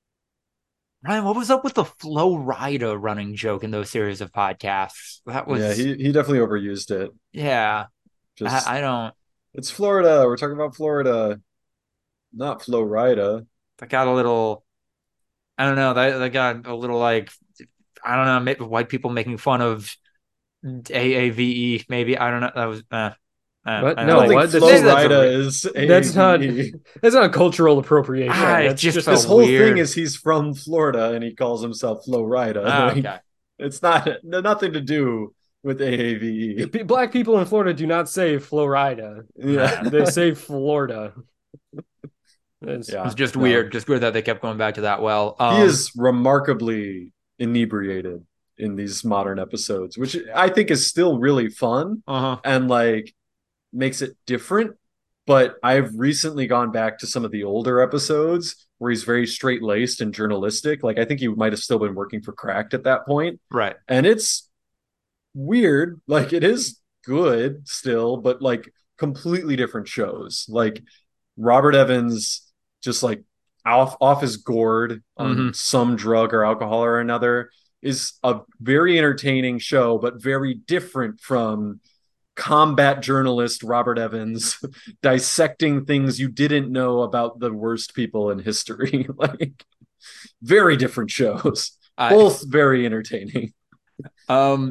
Ryan, what was up with the Flo Rida running joke in those series of podcasts? That was, Yeah, he, he definitely overused it. yeah, Just I, I don't, it's Florida. We're talking about Florida, not Flo Rida. that got a little, I don't know, that, that got a little like, I don't know, maybe white people making fun of A A V E, maybe. I don't know. That was, uh, uh, What? I I No, don't know. think what? Flo That's- that's a Rida re- is A A V E. That's not that's not cultural appropriation. Ah, it That's just just felt His whole weird. thing is he's from Florida and he calls himself Flo Rida. Ah, Like, okay. it's not nothing to do with A A V E. P- Black people in Florida do not say Florida. Yeah, They say Florida. It's- yeah. It's just no. weird, just weird that they kept going back to that well. Um, He is remarkably inebriated in these modern episodes, which I think is still really fun uh-huh. and like makes it different. But I've recently gone back to some of the older episodes where he's very straight laced and journalistic. Like I think he might have still been working for Cracked at that point. Right. And it's weird. Like it is good still, but like completely different shows. Like Robert Evans just like off off his gourd on Mhm. some drug or alcohol or another is a very entertaining show, but very different from combat journalist Robert Evans dissecting things you didn't know about the worst people in history. Like very different shows, I, both very entertaining. um,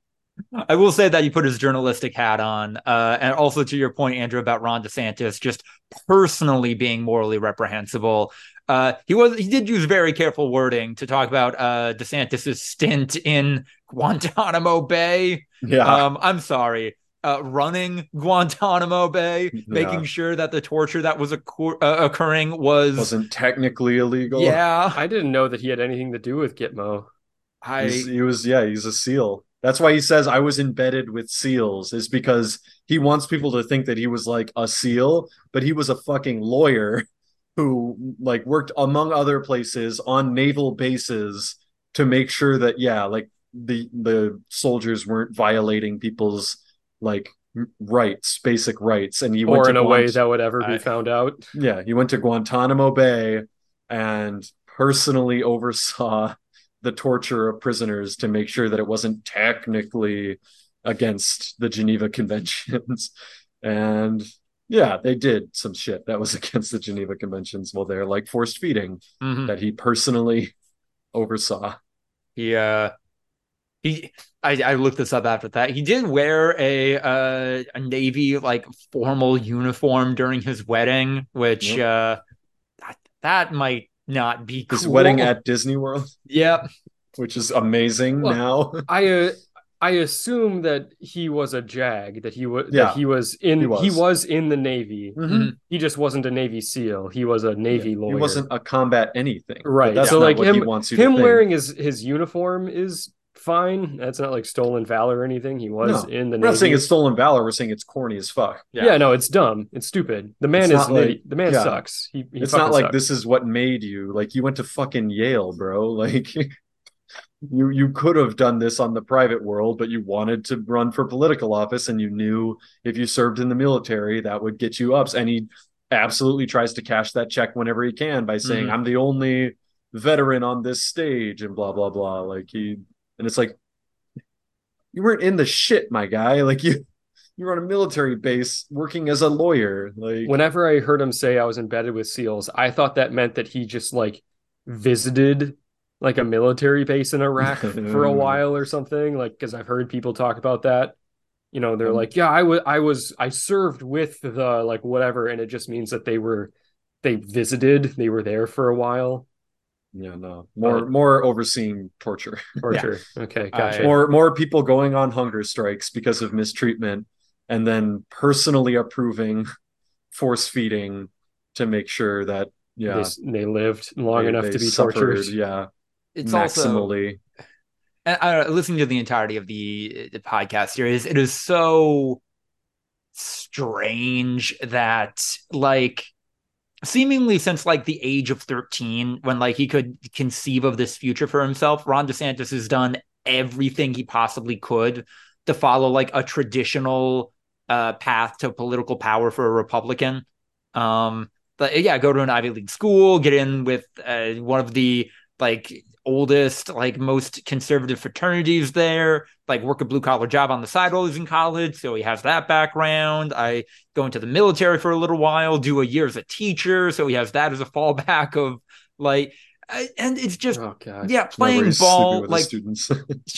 I will say that he put his journalistic hat on, uh, and also to your point, Andrew, about Ron DeSantis just personally being morally reprehensible. Uh, he was he did use very careful wording to talk about uh, DeSantis's stint in Guantanamo Bay. Yeah. Um, I'm sorry. Uh, running Guantanamo Bay, Yeah. making sure that the torture that was occur- uh, occurring was Wasn't technically illegal. yeah. I didn't know that he had anything to do with Gitmo. I He's, he was, yeah, he's a SEAL. That's why he says I was embedded with SEALs, is because he wants people to think that he was like a SEAL, but he was a fucking lawyer who like worked among other places on naval bases to make sure that, yeah, like the the soldiers weren't violating people's like rights, basic rights. And he went Or to in a way Guant- that would ever I- be found out. yeah, he went to Guantanamo Bay and personally oversaw the torture of prisoners to make sure that it wasn't technically against the Geneva Conventions. And yeah, they did some shit that was against the Geneva Conventions while they're like forced feeding mhm. that he personally oversaw. He uh he I, I looked this up after that. He did wear a uh a Navy like formal uniform during his wedding, which Yep. uh that, that might not be cool. His wedding at Disney World, Yep. which is amazing Well, now. I uh, I assume that he was a JAG, that he was Yeah, that he was in he he was. was. in the Navy. Mhm. He just wasn't a Navy SEAL. He was a Navy Yeah, lawyer. He wasn't a combat anything. But Right. that's So not like what he him wants you to him think. wearing his his uniform is fine. That's not like stolen valor or anything. He was No, in the We're not saying Navy. it's stolen valor. We're saying it's corny as fuck. Yeah. Yeah. no, it's dumb. It's stupid. The man It's is not an like- idiot. The man yeah. sucks. He, he It's fucking not like sucks. this is what made you. Like you went to fucking Yale, bro. Like you you could have done this on the private world, but you wanted to run for political office and you knew if you served in the military that would get you ups. And he absolutely tries to cash that check whenever he can by saying, Mhm. I'm the only veteran on this stage and blah blah blah. Like he and it's like, you weren't in the shit, my guy. Like you you were on a military base working as a lawyer. Like Whenever I heard him say I was embedded with SEALs, I thought that meant that he just like visited like a military base in Iraq for a while or something. Like, because I've heard people talk about that. You know, they're Um, like, yeah, I was, I was, I served with the like whatever, and it just means that they were, they visited, they were there for a while. yeah, no. More But more overseeing torture. torture. Okay, I- gotcha. More more people going on hunger strikes because of mistreatment and then personally approving force feeding to make sure that yeah, They they lived long they, enough they to be suffered, tortured. yeah, it's also maximally. and I, listening to the entirety of the, the podcast series, it is so strange that like seemingly since like the age of thirteen, when like he could conceive of this future for himself, Ron DeSantis has done everything he possibly could to follow like a traditional uh, path to political power for a Republican. Um, but yeah, go to an Ivy League school, get in with uh, one of the like oldest, like most conservative fraternities there, like work a blue collar job on the side while he's in college. So he has that background. I go into the military for a little while, do a year as a teacher. So he has that as a fallback of like, and it's just, Oh god. yeah, playing ball, with like, students.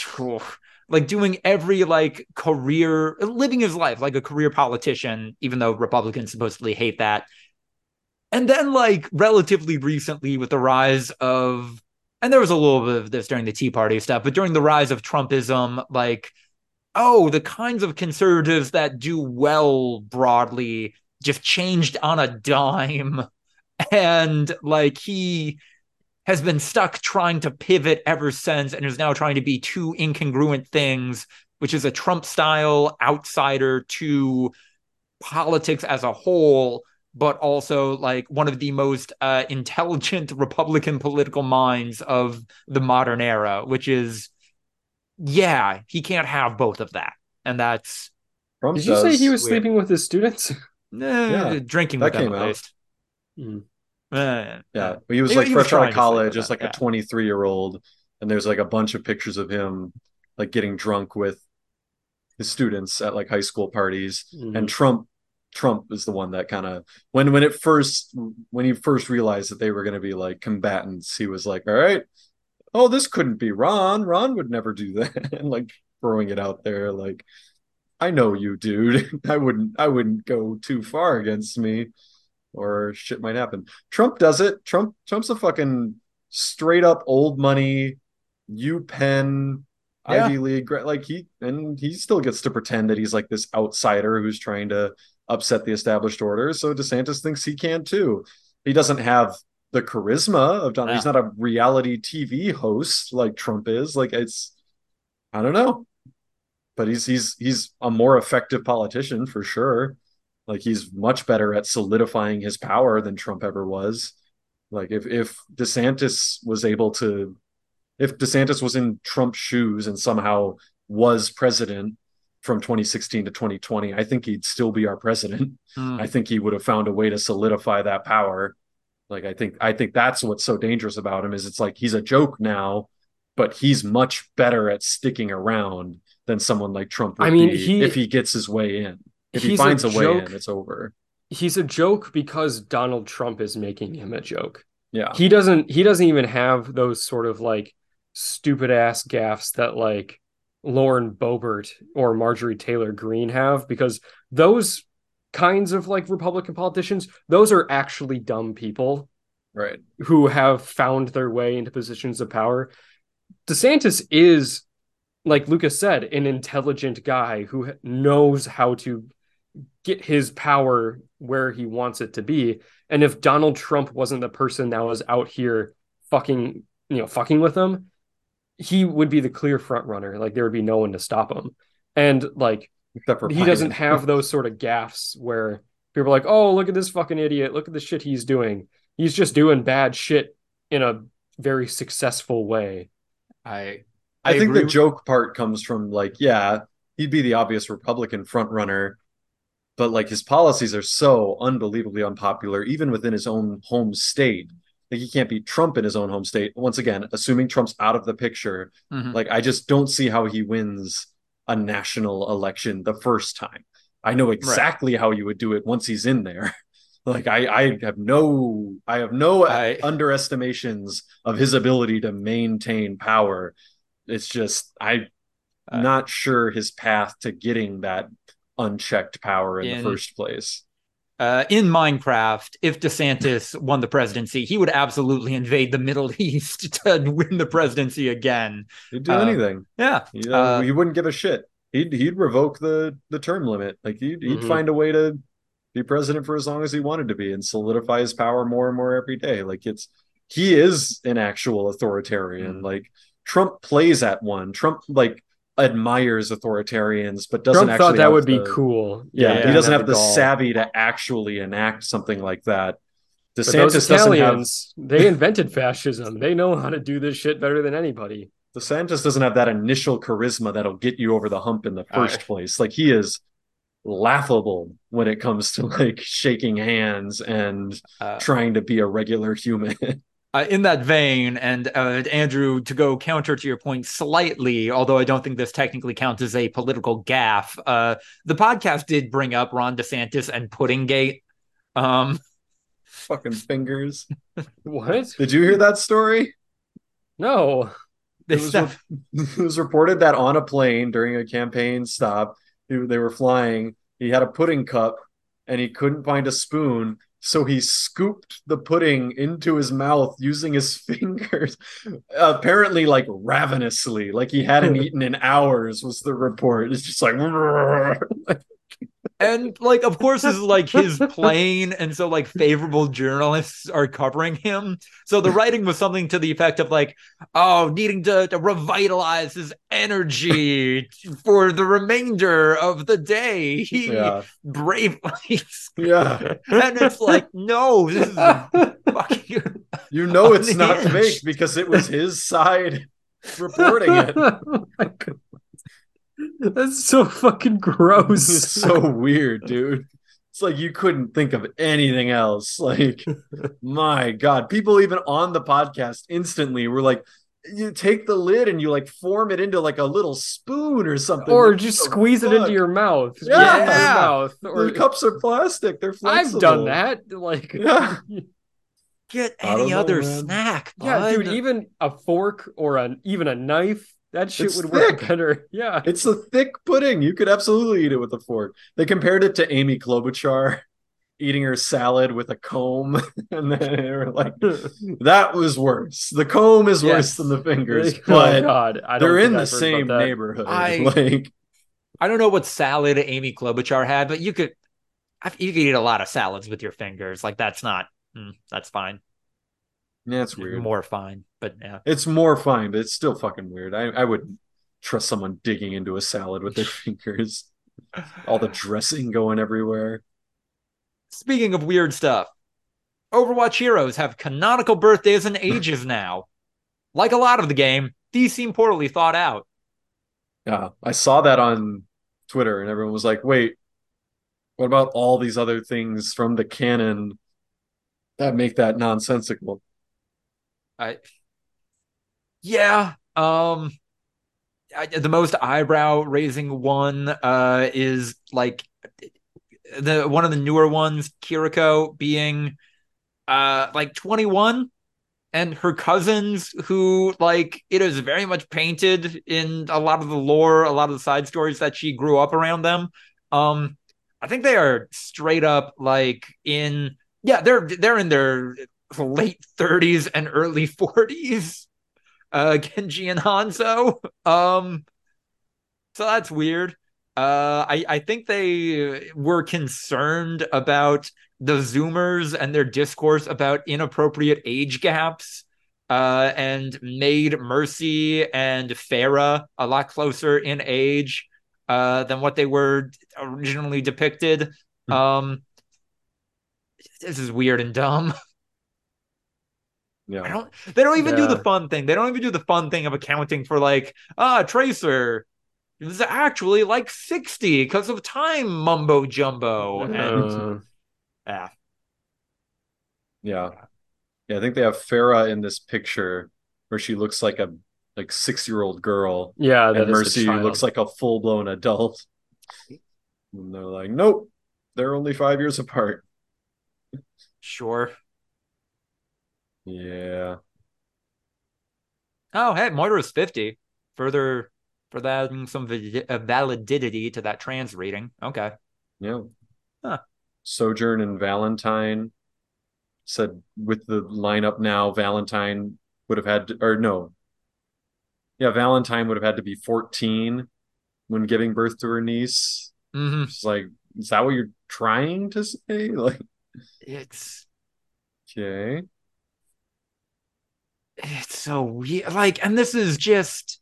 like doing every like career, living his life like a career politician, even though Republicans supposedly hate that. And then, like, relatively recently, with the rise of, and there was a little bit of this during the Tea Party stuff, but during the rise of Trumpism, like, oh, the kinds of conservatives that do well broadly just changed on a dime. And, like, he has been stuck trying to pivot ever since and is now trying to be two incongruent things, which is a Trump style outsider to politics as a whole, but also like one of the most uh, intelligent Republican political minds of the modern era, which is, yeah, he can't have both of that. And that's Trump Did you say he does. was weird. sleeping with his students? eh, Yeah, drinking that with them came at out. least. Mm. Eh, Yeah, eh. but he was He- like he was fresh out trying of to sleep college, with just them, like yeah. a twenty-three year old, and there's like a bunch of pictures of him like getting drunk with his students at like high school parties. Mhm. And Trump Trump is the one that kind of when when it first when he first realized that they were going to be like combatants, he was like, all right, oh, this couldn't be Ron. Ron would never do that. And like throwing it out there, like, I know you, dude. I wouldn't I wouldn't go too far against me, or shit might happen. Trump does it. Trump Trump's a fucking straight up old money UPenn Yeah. Ivy League, like he and he still gets to pretend that he's like this outsider who's trying to upset the established order. So DeSantis thinks he can too. He doesn't have the charisma of Donald. Yeah. He's not a reality T V host like Trump is. Like it's, I don't know, but he's he's he's a more effective politician for sure. Like he's much better at solidifying his power than Trump ever was. Like if if DeSantis was able to, if DeSantis was in Trump's shoes and somehow was president from twenty sixteen to twenty twenty, I think he'd still be our president. Mm. I think he would have found a way to solidify that power. Like I think I think that's what's so dangerous about him is it's like he's a joke now, but he's much better at sticking around than someone like Trump would I mean, be he- if he gets his way in. If he he's a finds a, way joke. in, it's over. He's a joke because Donald Trump is making him a joke. Yeah. He doesn't he doesn't even have those sort of like stupid ass gaffes that like Lauren Boebert or Marjorie Taylor Greene have, because those kinds of like Republican politicians, those are actually dumb people Right. who have found their way into positions of power. DeSantis is, like Lucas said, an intelligent guy who knows how to get his power where he wants it to be. And if Donald Trump wasn't the person that was out here fucking, you know, fucking with him, he would be the clear front runner. Like there would be no one to stop him. And like Except for he doesn't Biden. have those sort of gaffes where people are like, oh, look at this fucking idiot. Look at the shit he's doing. He's just doing bad shit in a very successful way. I I, think agree the with- joke part comes from like, yeah, he'd be the obvious Republican front runner, but like his policies are so unbelievably unpopular, even within his own home state. Like he can't beat Trump in his own home state. Once again, assuming Trump's out of the picture, Mhm. like I just don't see how he wins a national election the first time. I know exactly right. how you would do it once he's in there. Like I, I have no, I have no I, underestimations of his ability to maintain power. It's just I'm uh, not sure his path to getting that unchecked power in, in the first place. Uh, in Minecraft, if DeSantis won the presidency, he would absolutely invade the Middle East to win the presidency again. He'd do uh, anything. Yeah, he, uh, uh, he wouldn't give a shit. He'd he'd revoke the the term limit. Like he'd he'd mm-hmm. find a way to be president for as long as he wanted to be and solidify his power more and more every day. Like it's, he is an actual authoritarian. Mm. Like Trump plays at one. Trump like admires authoritarians, but doesn't Trump actually thought that have would the, be cool. Yeah, yeah he doesn't have the gall. savvy to actually enact something like that. DeSantis but those Italians, doesn't have... they invented fascism. They know how to do this shit better than anybody. DeSantis doesn't have that initial charisma that'll get you over the hump in the first right. place. Like he is laughable when it comes to like shaking hands and uh, trying to be a regular human. uh, in that vein, and uh, Andrew, to go counter to your point slightly, although I don't think this technically counts as a political gaffe, uh, the podcast did bring up Ron DeSantis and Puddinggate. Um, Fucking fingers. What? Did you hear that story? No. It was, re- it was reported that on a plane during a campaign stop, they were flying, he had a pudding cup and he couldn't find a spoon, so he scooped the pudding into his mouth using his fingers, apparently like ravenously, like he hadn't eaten in hours was the report. It's just like and like of course this is like his plane, and so like favorable journalists are covering him, so the writing was something to the effect of like, oh, needing to, to revitalize his energy for the remainder of the day, he yeah. bravely yeah and it's like, no, this is fucking you know it's not fake because it was his side reporting it. Oh my God. That's so fucking gross. It's so weird, dude. It's like you couldn't think of anything else. Like, my God. People even on the podcast instantly were like, you take the lid and you like form it into like a little spoon or something. Or like, just squeeze fuck? it into your mouth. Yeah. yeah. Your mouth. Or the cups are plastic. They're flexible. I've done that. Like, yeah. Get any know, other man. snack, bud. Yeah, dude, even a fork or an even a knife. That shit it's would thick. work better. Yeah. It's a thick pudding. You could absolutely eat it with a fork. They compared it to Amy Klobuchar eating her salad with a comb. And then they were like, that was worse. The comb is yes. worse than the fingers. But oh God. I don't they're in I've the same neighborhood. I, like, I don't know what salad Amy Klobuchar had, but you could you could eat a lot of salads with your fingers. Like that's not, mm, that's fine. Yeah, it's weird. More fine, but yeah. It's more fine, but it's still fucking weird. I, I wouldn't trust someone digging into a salad with their fingers. All the dressing going everywhere. Speaking of weird stuff, Overwatch heroes have canonical birthdays and ages now. Like a lot of the game, these seem poorly thought out. Yeah, I saw that on Twitter, and everyone was like, wait, what about all these other things from the canon that make that nonsensical? I, yeah, um, I, the most eyebrow-raising one uh, is like the one of the newer ones, Kiriko, being uh like twenty-one, and her cousins, who like it is very much painted in a lot of the lore, a lot of the side stories that she grew up around them. Um, I think they are straight up like in yeah, they're they're in their late thirties and early forties, uh Genji and Hanzo. Um so that's weird. uh I I think they were concerned about the Zoomers and their discourse about inappropriate age gaps, uh and made Mercy and Pharah a lot closer in age uh than what they were originally depicted. Mm-hmm. um this is weird and dumb. Yeah. I don't, they don't even yeah. do the fun thing. They don't even do the fun thing of accounting for like, ah, Tracer is actually like sixty because of time mumbo jumbo. And uh, yeah. yeah. Yeah. I think they have Pharah in this picture where she looks like a like six year old girl. Yeah, that and is Mercy a child. looks like a full blown adult. And they're like, nope, they're only five years apart. Sure. Yeah. Oh, hey, Moira's fifty. Further, for that some validity to that trans reading. Okay. Yeah. Huh. Sojourn and Valentine said with the lineup now, Valentine would have had to, or no. Yeah, Valentine would have had to be fourteen when giving birth to her niece. Mm-hmm. It's like, is that what you're trying to say? Like, it's okay. It's so weird. Like, and this is just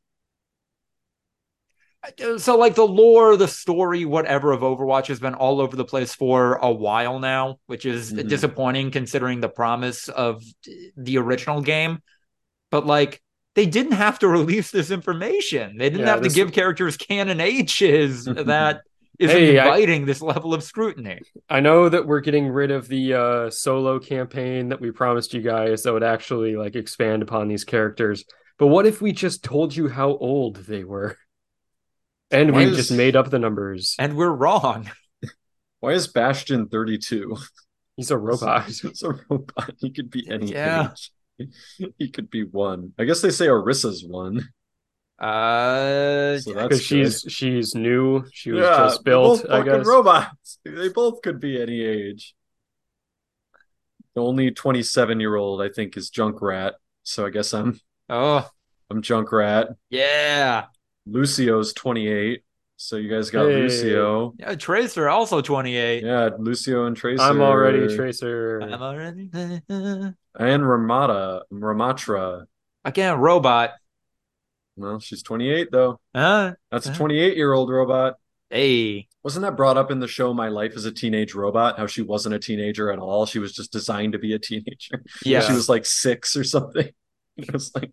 so like the lore, the story, whatever of Overwatch has been all over the place for a while now, which is mm-hmm. disappointing considering the promise of the original game. But like, they didn't have to release this information. They didn't yeah, have to give characters canon ages that is hey, inviting I, this level of scrutiny. I know that we're getting rid of the uh, solo campaign that we promised you guys that would actually like expand upon these characters. But what if we just told you how old they were? And we is, just made up the numbers. And we're wrong. Why is Bastion thirty-two? He's a robot. He's a robot. He could be any yeah. age. He could be one. I guess they say Orissa's one. Uh, so because she's she's new. She was yeah, just built. Both I guess robots. They both could be any age. The only twenty-seven year old I think is Junkrat. So I guess I'm. Oh, I'm Junkrat. Yeah. Lucio's twenty-eight. So you guys got hey. Lucio. Yeah, Tracer also twenty-eight. Yeah, Lucio and Tracer. I'm already Tracer. I'm already. And Ramada, Ramatra. Again, robot. Well, she's twenty-eight though. Uh, That's a twenty-eight-year-old robot. Hey. Wasn't that brought up in the show My Life as a Teenage Robot? How she wasn't a teenager at all. She was just designed to be a teenager. Yeah. She was like six or something. It was like,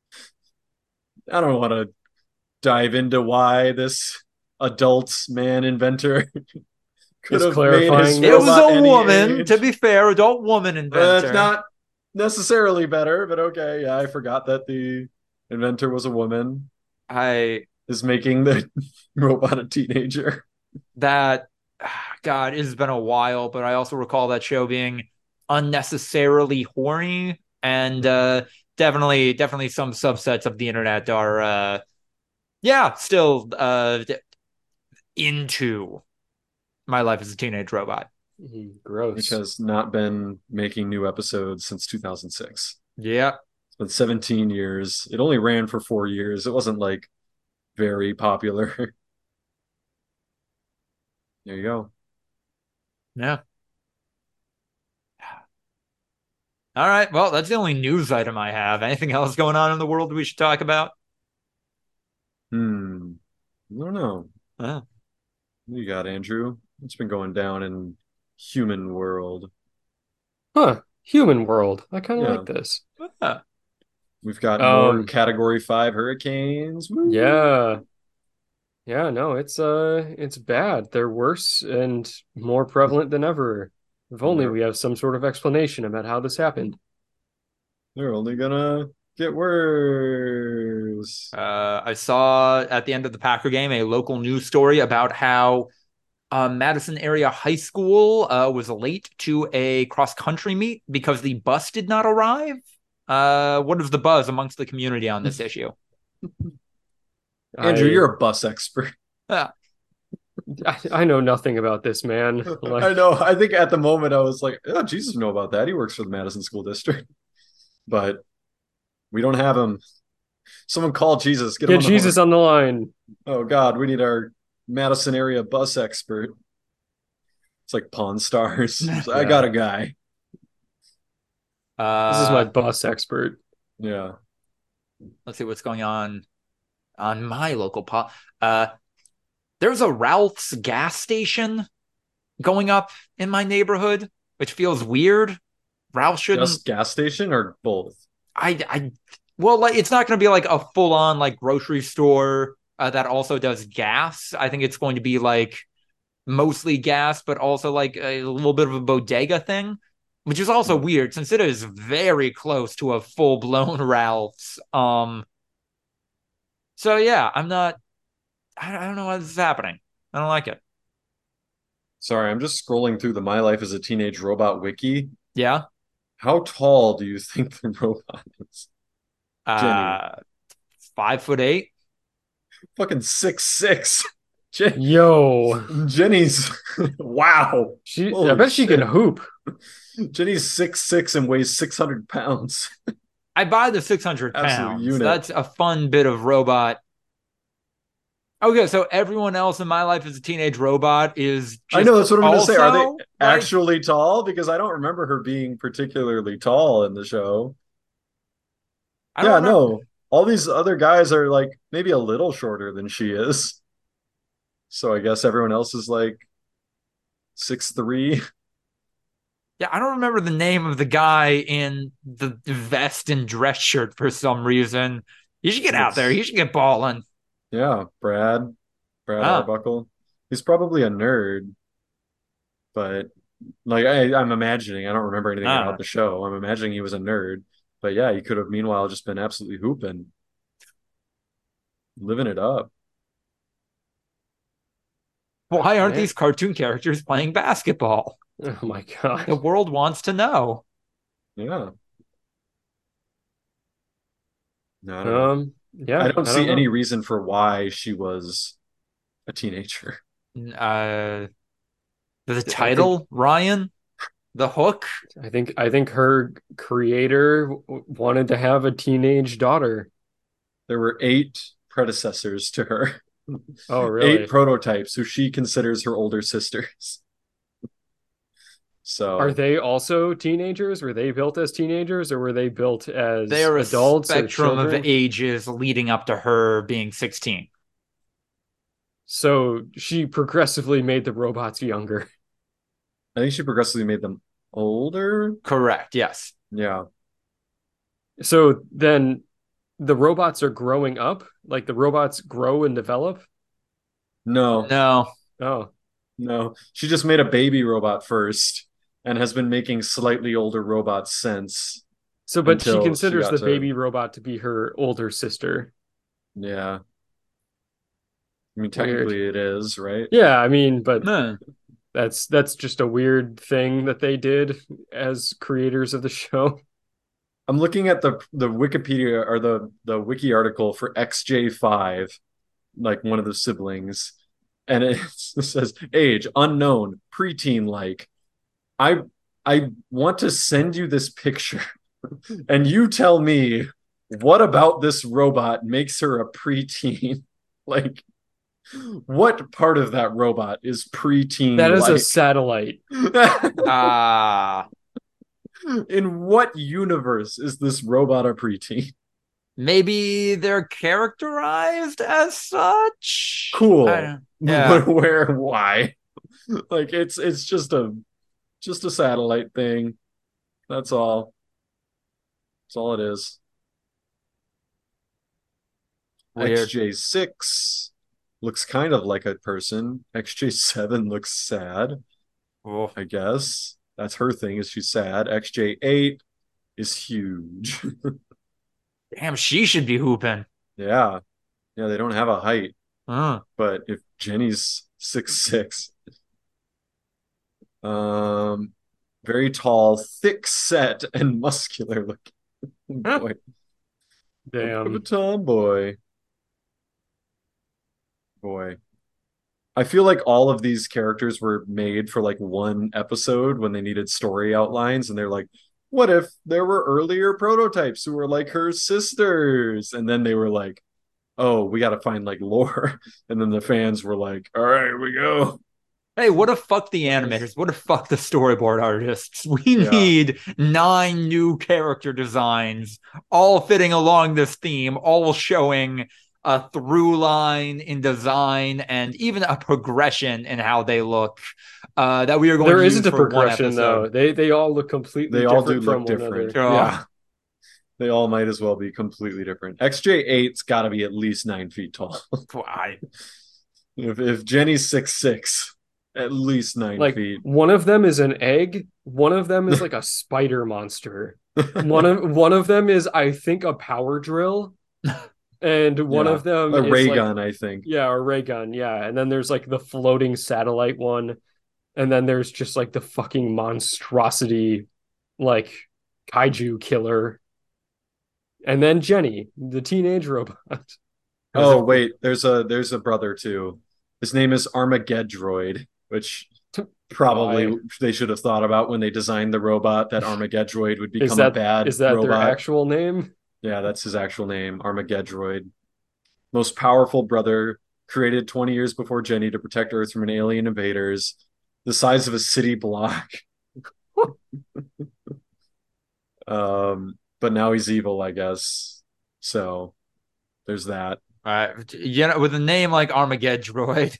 I don't want to dive into why this adult man inventor could have made his it was a woman, age. To be fair, adult woman inventor. That's not necessarily better, but okay. Yeah, I forgot that the inventor was a woman. I is making the robot a teenager. That, God, it has been a while, but I also recall that show being unnecessarily horny, and uh, definitely, definitely some subsets of the internet are, uh, yeah, still uh, into My Life as a Teenage Robot. Gross. Which has not been making new episodes since two thousand six. Yeah. It's been seventeen years. It only ran for four years. It wasn't like very popular. There you go. Yeah. All right. Well, that's the only news item I have. Anything else going on in the world we should talk about? Hmm. I don't know. Oh. What do you got, Andrew? What's been going down in human world? Huh. Human world. I kind of yeah. like this. Yeah. We've got um, more category five hurricanes. Woo! Yeah. Yeah, no, it's uh it's bad. They're worse and more prevalent than ever. If only we have some sort of explanation about how this happened. They're only gonna get worse. Uh, I saw at the end of the Packer game a local news story about how uh, Madison area high school uh, was late to a cross-country meet because the bus did not arrive. Uh, what is the buzz amongst the community on this issue? Andrew, I, you're a bus expert. Yeah. I, I know nothing about this, man. Like, I know. I think at the moment I was like, oh, Jesus know about that. He works for the Madison School District. But we don't have him. Someone call Jesus. Get, Get on Jesus horn. on the line. Oh, God. We need our Madison area bus expert. It's like Pawn Stars. Yeah. I got a guy. Uh, this is my bus expert. Yeah. Let's see what's going on on my local po- uh there's a Ralph's gas station going up in my neighborhood, which feels weird. Ralph shouldn't just gas station or both. I I well, like it's not going to be like a full on like grocery store uh, that also does gas. I think it's going to be like mostly gas, but also like a little bit of a bodega thing, which is also weird since it is very close to a full blown Ralph's. Um, So yeah, I'm not. I, I don't know why this is happening. I don't like it. Sorry, I'm just scrolling through the My Life as a Teenage Robot wiki. Yeah. How tall do you think the robot is? Jenny. Uh, five foot eight. Fucking six six. Jen- Yo, Jenny's wow. she. Holy I bet she shit. can hoop. Jenny's six six and weighs six hundred pounds. I buy the six hundred Absolute pounds. unit. That's a fun bit of robot. Okay, so everyone else in My Life as a Teenage Robot is I know, that's what I'm going to say. Are they also, like- actually tall? Because I don't remember her being particularly tall in the show. I don't Yeah, remember- no. All these other guys are like maybe a little shorter than she is. So I guess everyone else is like six three. Yeah, I don't remember the name of the guy in the vest and dress shirt for some reason. You should get out It's- there. You should get balling. Yeah, Brad. Brad Ah. Arbuckle. He's probably a nerd, but like I, I'm imagining, I don't remember anything Ah. about the show. I'm imagining he was a nerd, but yeah, he could have meanwhile just been absolutely hooping, living it up. Why aren't Man. these cartoon characters playing basketball? Oh my god. The world wants to know. Yeah. No, I don't know. Um. Yeah. I don't see know. any reason for why she was a teenager. Uh, the title, Ryan, the hook. I think. I think her creator w- wanted to have a teenage daughter. There were eight predecessors to her. Oh, really? Eight prototypes who she considers her older sisters. So Are they also teenagers? Were they built as teenagers, or were they built as They are a adults or spectrum of children? ages leading up to her being sixteen. So she progressively made the robots younger. I think she progressively made them older. Correct. Yes. Yeah. So then the robots are growing up, like the robots grow and develop. No, No. Oh, no. She just made a baby robot first and has been making slightly older robots since. so but she Until she considers got the to- baby robot to be her older sister. Yeah. I mean, technically it is, right? Yeah, I mean, but No. that's that's just a weird thing that they did as creators of the show. I'm looking at the the Wikipedia or the the wiki article for X J five, like one of the siblings, and it says age unknown, preteen like. I I want to send you this picture, and you tell me what about this robot makes her a preteen? Like, what part of that robot is preteen? That is a like? satellite. Ah. In what universe is this robot a preteen? Maybe they're characterized as such. Cool. I don't- yeah. Where? Why? Like it's it's just a just a satellite thing. That's all. That's all it is. Weird. X J six looks kind of like a person. X J seven looks sad, Oh. I guess. That's her thing, is she's sad. X J eight is huge. Damn, she should be hooping. Yeah. Yeah, they don't have a height, Uh, but if Jenny's six six, um very tall, thick set, and muscular looking. Huh. Boy. Bit of a Damn. tomboy. Boy. I feel like all of these characters were made for like one episode when they needed story outlines, and they're like, what if there were earlier prototypes who were like her sisters? And then they were like, oh, we got to find like lore. And then the fans were like, all right, here we go. hey, what if fuck the animators? What if fuck the storyboard artists? We Yeah. need nine new character designs, all fitting along this theme, all showing a through line in design and even a progression in how they look. Uh, that we are going There to isn't use a for one progression though. episode. They they all look completely They all do different look from one different. another. Oh. Yeah. They all might as well be completely different. X J eight's got to be at least nine feet tall. Why? if, if Jenny's six six, at least nine Like feet. one of them is an egg, one of them is like a spider monster. One of one of them is, I think, a power drill. and one Yeah. of them A is ray like, gun, I think. yeah, a ray gun, yeah. And then there's like the floating satellite one, and then there's just like the fucking monstrosity, like kaiju killer, and then Jenny, the teenage robot. Oh wait, there's a there's a brother too. His name is Armageddroid, which probably Why? they should have thought about when they designed the robot that Armageddroid would Is become a that bad is that their robot. actual name? Yeah, that's his actual name, Armageddroid. Most powerful brother, created twenty years before Jenny to protect Earth from an alien invaders, the size of a city block. um, but now he's evil, I guess. So there's that. All right, you know, with a name like Armageddroid.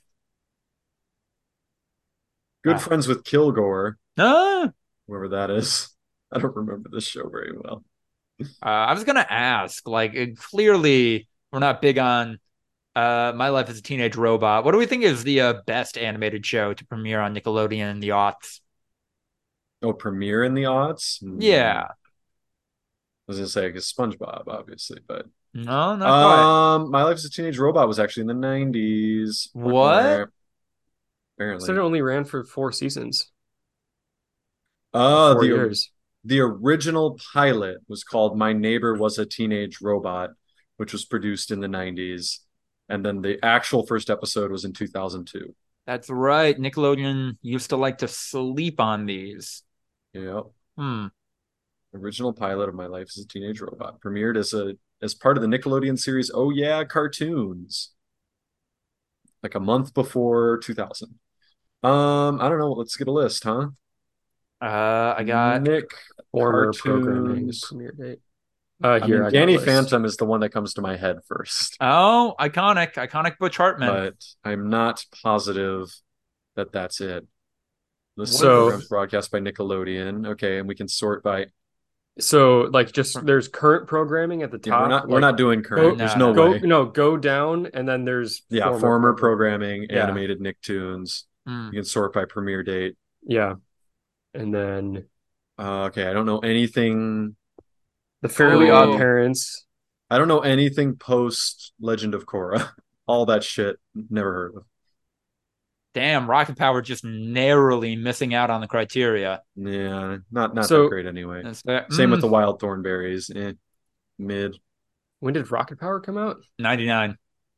Good Ah. friends with Kilgore, Ah, whoever that is. I don't remember this show very well. uh, I was gonna ask, like, it, clearly we're not big on uh, My Life as a Teenage Robot. What do we think is the uh, best animated show to premiere on Nickelodeon in the aughts? Oh, premiere in the aughts? Hmm. Yeah, I was gonna say because SpongeBob, obviously, but no, not quite. um, My Life as a Teenage Robot was actually in the nineties. What? Said it Apparently. only ran for four seasons, Uh, four the years. the original pilot was called My Neighbor Was a Teenage Robot, which was produced in the nineties, and then the actual first episode was in two thousand two. That's right. Nickelodeon used to like to sleep on these. Yeah. Hmm. Original pilot of My Life as a Teenage Robot premiered as a as part of the Nickelodeon series Oh Yeah Cartoons, like a month before two thousand. Um, I don't know. Let's get a list, huh? Uh, I got Nick Former programming cartoons. premiere date. Uh, I here mean, I got a Danny list. Phantom is the one that comes to my head first, oh, iconic, iconic Butch Hartman. but I'm not positive that that's it. List of So- programs broadcast by Nickelodeon. Okay, and we can sort by. So like just there's current programming at the Yeah, top. we're not. We're like, not doing current. Go, There's no, no, go way. no go down, and then there's Yeah, former, former, programming, Yeah. animated Nicktoons. Hmm. You can sort by premiere date. Yeah, and then Uh, okay, I don't know anything. the Fairly Oh. Odd Parents. I don't know anything post Legend of Korra. All that shit, never heard of. Damn, Rocket Power just narrowly missing out on the criteria. Yeah, not not So- that great anyway. That's fair. Same with Mm, the Wild Thornberries. Eh, mid. When did Rocket Power come out? ninety-nine.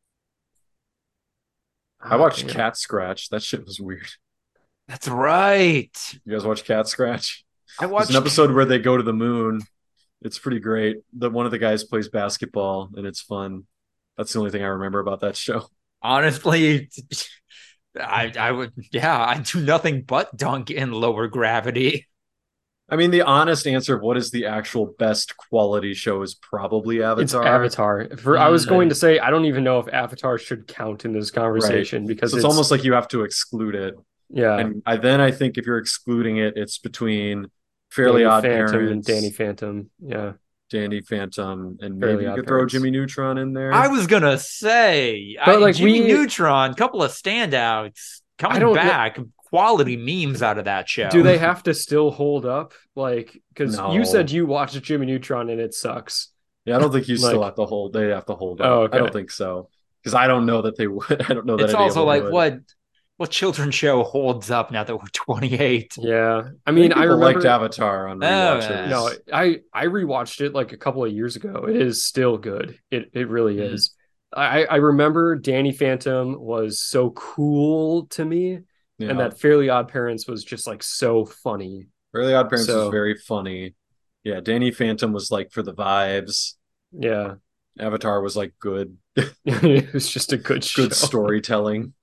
I watched Oh, yeah. Cat Scratch. That shit was weird. That's right. You guys watch Cat Scratch? I There's watched an episode where they go to the moon. It's pretty great. The one of the guys plays basketball and it's fun. That's the only thing I remember about that show. Honestly, I I would yeah, I do nothing but dunk in lower gravity. I mean, the honest answer of what is the actual best quality show is probably Avatar. It's Avatar. For I was Mm. going to say I don't even know if Avatar should count in this conversation because So it's, almost like you have to exclude it. yeah. And I then I think if you're excluding it, it's between Fairly Danny Odd Phantom Parents, and Danny Phantom. Yeah. Danny Phantom, and Fairly maybe you Odd could throw Parents. Jimmy Neutron in there. I was gonna say, But, I, like, Jimmy we- Neutron, couple of standouts I coming don't know- back, quality memes out of that show. Do they have to still hold up? Like, because No. you said you watched Jimmy Neutron and it sucks. Yeah, I don't think you still Like- have to hold. They have to hold. Oh, up. okay. I don't think so because I don't know that they would. I don't know that It's any of also them like would. what what children's show holds up now that we're twenty-eight. Yeah. I I mean, think I people remember. liked Avatar on Oh, rewatches. yeah. No, I I rewatched it like a couple of years ago. It is still good. It it really Mm. is. I I remember Danny Phantom was so cool to me, Yeah. and that Fairly Odd Parents was just like so funny. Fairly Odd Parents So- was very funny. Yeah, Danny Phantom was like for the vibes. Yeah. Avatar was like good, It was just a good show. good storytelling.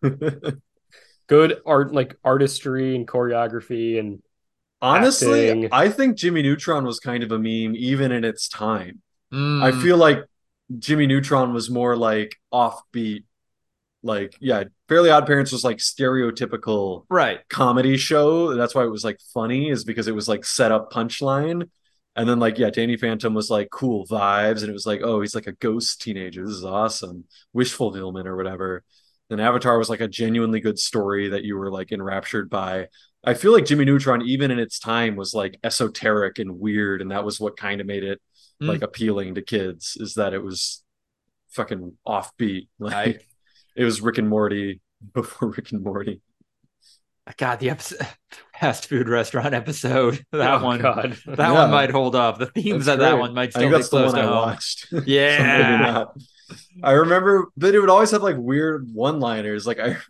Good art, like artistry and choreography, and Honestly, Acting. I think Jimmy Neutron was kind of a meme even in its time. Mm, I feel like Jimmy Neutron was more like offbeat. Like, yeah, Fairly Odd Parents was like stereotypical right. comedy show. That's why it was like funny, is because it was like set up punchline. And then like, yeah, Danny Phantom was like cool vibes, and it was like, oh, he's like a ghost teenager. This is awesome. Wish fulfillment or whatever. And Avatar was like a genuinely good story that you were like enraptured by. I feel like Jimmy Neutron, even in its time, was like esoteric and weird, and that was what kind of made it Mm. like appealing to kids, is that it was fucking offbeat. Like I, it was Rick and Morty before Rick and Morty. God, the episode, fast food restaurant episode. That Oh one, God. that Yeah. one might hold up. The themes That's of that great. one might I still think be that's the close one to I home. watched. Yeah. So maybe not. I remember, but it would always have like weird one-liners. Like I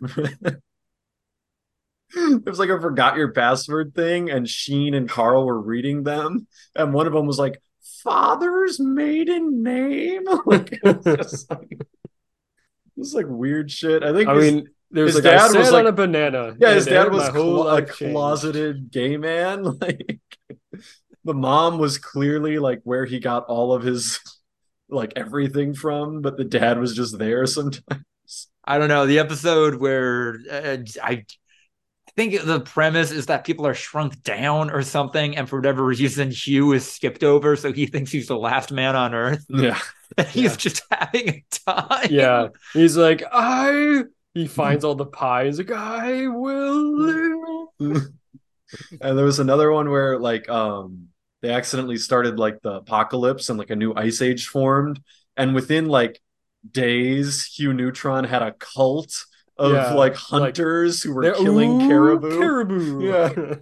it was like a forgot your password thing, and Sheen and Carl were reading them, and one of them was like, "Father's maiden name." Like it was just like it was like weird shit. I think I his, mean, there's his like I dad sat was on like, a banana. yeah, his and dad then was my whole clo- a life changed. closeted gay man. Like the mom was clearly like where he got all of his like everything from, but the dad was just there sometimes. I don't know. The episode where uh, I I think the premise is that people are shrunk down or something, and for whatever reason, Hugh is skipped over, so he thinks he's the last man on Earth. Yeah. And he's Yeah. just having a time. Yeah, he's like, I. He finds all the pie. He's like, I will live. And there was another one where like um they accidentally started like the apocalypse and like a new ice age formed, and within like days Hugh Neutron had a cult of Yeah, like like, hunters who were They're- killing Ooh, caribou. Caribou. Yeah.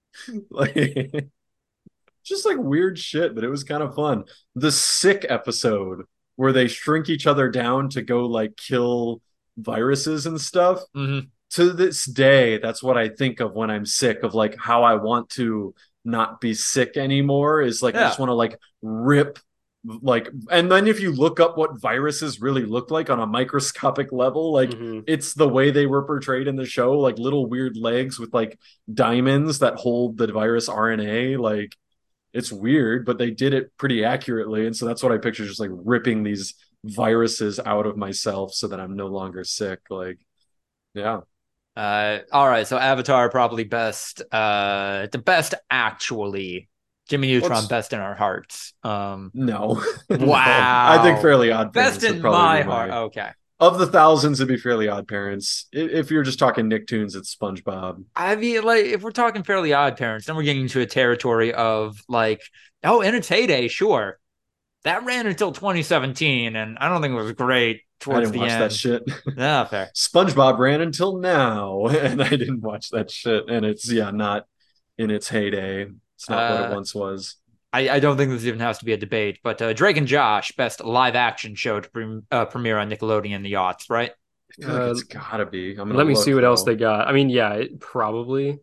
Like just like weird shit, but it was kind of fun. The sick episode where they shrink each other down to go like kill viruses and stuff. Mhm. To this day, that's what I think of when I'm sick, of like how I want to not be sick anymore, is like I Yeah. just want to like rip like, and then if you look up what viruses really look like on a microscopic level, like Mhm. it's the way they were portrayed in the show, like little weird legs with like diamonds that hold the virus R N A. Like it's weird, but they did it pretty accurately, and so that's what I picture, just like ripping these viruses out of myself so that I'm no longer sick. Like yeah. Uh, all right, so Avatar probably best. Uh, the best actually. Jimmy Neutron What's- best in our hearts. Um, No. Wow. No. I think Fairly Odd Parents best would in probably my be heart. Okay. Of the thousands, it'd be Fairly Odd Parents. I- If you're just talking Nicktoons, it's SpongeBob. I mean, like, if we're talking Fairly Odd Parents, then we're getting into a territory of like, oh, in its heyday, sure. That ran until twenty seventeen, and I don't think it was great I towards didn't the watch end. that shit. Yeah, fair. SpongeBob ran until now, and I didn't watch that shit. And it's, yeah, not in its heyday. It's not what Uh, it once was. I, I don't think this even has to be a debate, but uh, Drake and Josh, best live action show to pre- uh, premiere on Nickelodeon, the Yachts, right? I feel like Uh, it's gotta be. I'm gonna Let me look, see what else though. they got. I mean, yeah, it, probably.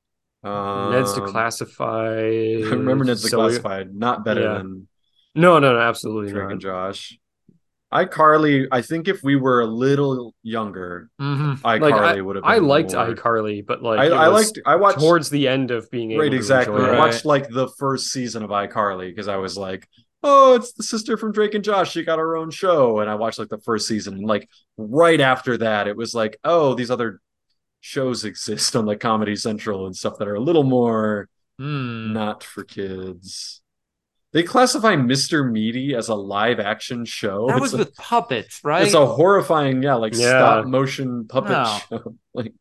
Ned's Um, Declassified. I remember Ned's Zoe- Declassified. Not better Yeah. than No, no, no, absolutely Drake not. and Josh. iCarly, I think if we were a little younger, Mm-hmm. Like, iCarly I, would have been I liked more. iCarly, but like I, it I was liked I watched towards the end of being able right to exactly. enjoy I it. watched like the first season of iCarly because I was like, oh, it's the sister from Drake and Josh. She got her own show, and I watched like the first season. And like right after that, it was like, oh, these other shows exist on like Comedy Central and stuff that are a little more Mm. not for kids. They classify Mister Meaty as a live action show. That It's was a- with puppets, right? It's a horrifying, yeah, like Yeah. stop motion puppet No. show. Like,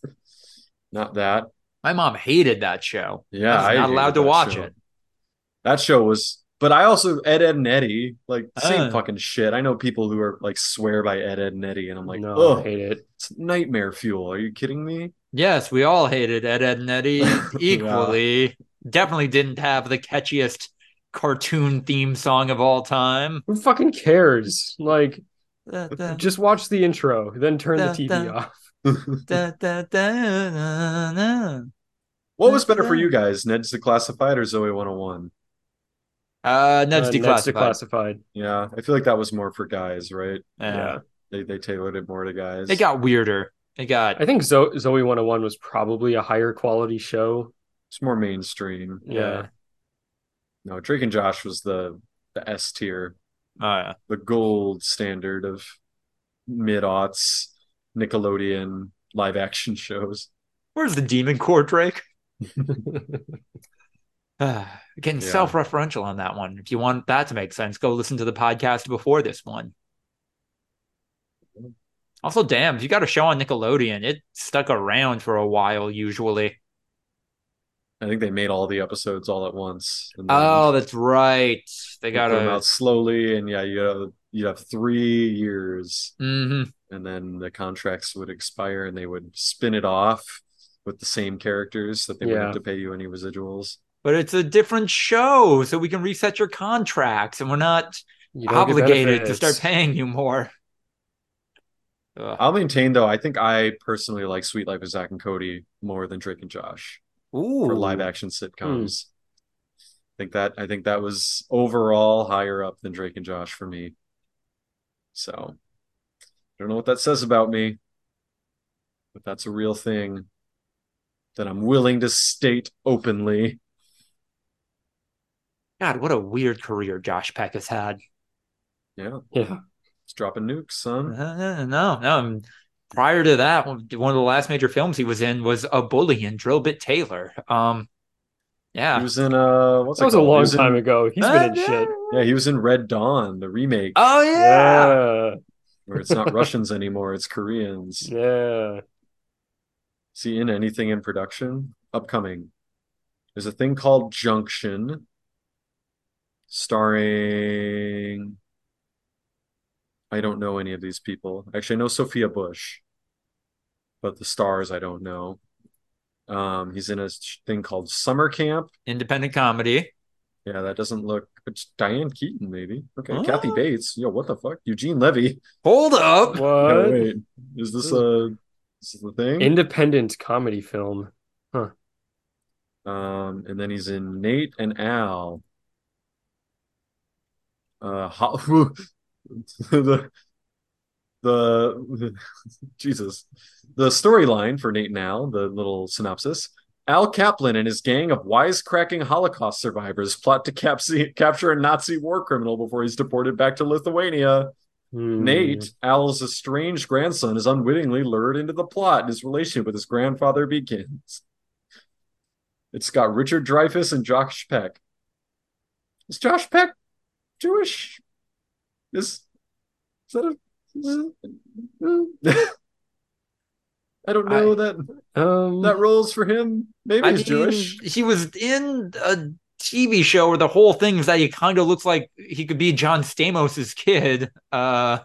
not that. My mom hated that show. Yeah, I was not hated allowed to that watch show. it. That show was, but I also Ed, Ed and Eddie, like same Uh. fucking shit. I know people who are like swear by Ed, Ed and Eddie, and I'm like, no, I oh, hate it. it's nightmare fuel. Are you kidding me? Yes, we all hated Ed, Ed, and Eddie equally. Definitely didn't have the catchiest cartoon theme song of all time. Who fucking cares? Like, Da, da, just watch the intro, then turn Da, the T V da. off. da, da, da, na, na. What was better for you guys, Ned's Declassified or Zoe one oh one? Uh, Ned's Uh, Declassified. Ned's Declassified. Yeah, I feel like that was more for guys, right? Yeah. Yeah. They they tailored it more to guys. It got weirder. It got I think Zo- Zoe one oh one was probably a higher quality show. It's more mainstream. Yeah. No, Drake and Josh was the the S tier, oh yeah. the gold standard of mid-aughts Nickelodeon live action shows. Where's the Demon Core, Drake? Ah, Getting Yeah. self-referential on that one. If you want that to make sense, go listen to the podcast before this one. Also, damn, if you got a show on Nickelodeon, it stuck around for a while usually. I think they made all the episodes all at once. And then Oh, that's right. They they got put them a out slowly, and yeah, you gotta you'd have three years, Mm-hmm. and then the contracts would expire, and they would spin it off with the same characters that they wouldn't Yeah. have to pay you any residuals. But it's a different show, so we can reset your contracts, and we're not You don't get obligated to start benefits. paying you more. Ugh. I'll maintain though, I think I personally like Sweet Life of Zack and Cody more than Drake and Josh Ooh. for live action sitcoms. I think that I think that was overall higher up than Drake and Josh for me. So I don't know what that says about me, but that's a real thing that I'm willing to state openly. God, what a weird career Josh Peck has had. Yeah, Yeah. it's dropping nukes, son. Uh, no, no. um, Prior to that, one of the last major films he was in was A Bully and Drillbit Taylor. Um, yeah. He was in uh what's That it was a called? He long was in- time ago. He's been in Uh, shit. Yeah, he was in Red Dawn, the remake, Oh yeah. Yeah. where it's not Russians anymore, it's Koreans. Yeah. Is he in anything in production? Upcoming. There's a thing called Junction, starring. I don't know any of these people. Actually, I know Sophia Bush, but the stars I don't know. Um, he's in a thing called Summer Camp. Independent comedy. Yeah, that doesn't look. It's Diane Keaton, maybe. Okay, Huh? Kathy Bates. Yo, what the fuck? Eugene Levy. Hold up. Oh, What? wait, is this a this is the thing? Independent comedy film. Um, and then he's in Nate and Al. Uh, ho- the the Jesus, the storyline for Nate and Al, the little synopsis. Al Kaplan and his gang of wisecracking Holocaust survivors plot to cap- capture a Nazi war criminal before he's deported back to Lithuania. Hmm. Nate, Al's estranged grandson, is unwittingly lured into the plot, and his relationship with his grandfather begins. It's got Richard Dreyfuss and Josh Peck. Is Josh Peck Jewish? Is, is that a... I don't know I- that Um, that rolls for him. Maybe I he's mean, Jewish. he was in a T V show where the whole thing is that he kind of looks like he could be John Stamos's kid. Uh,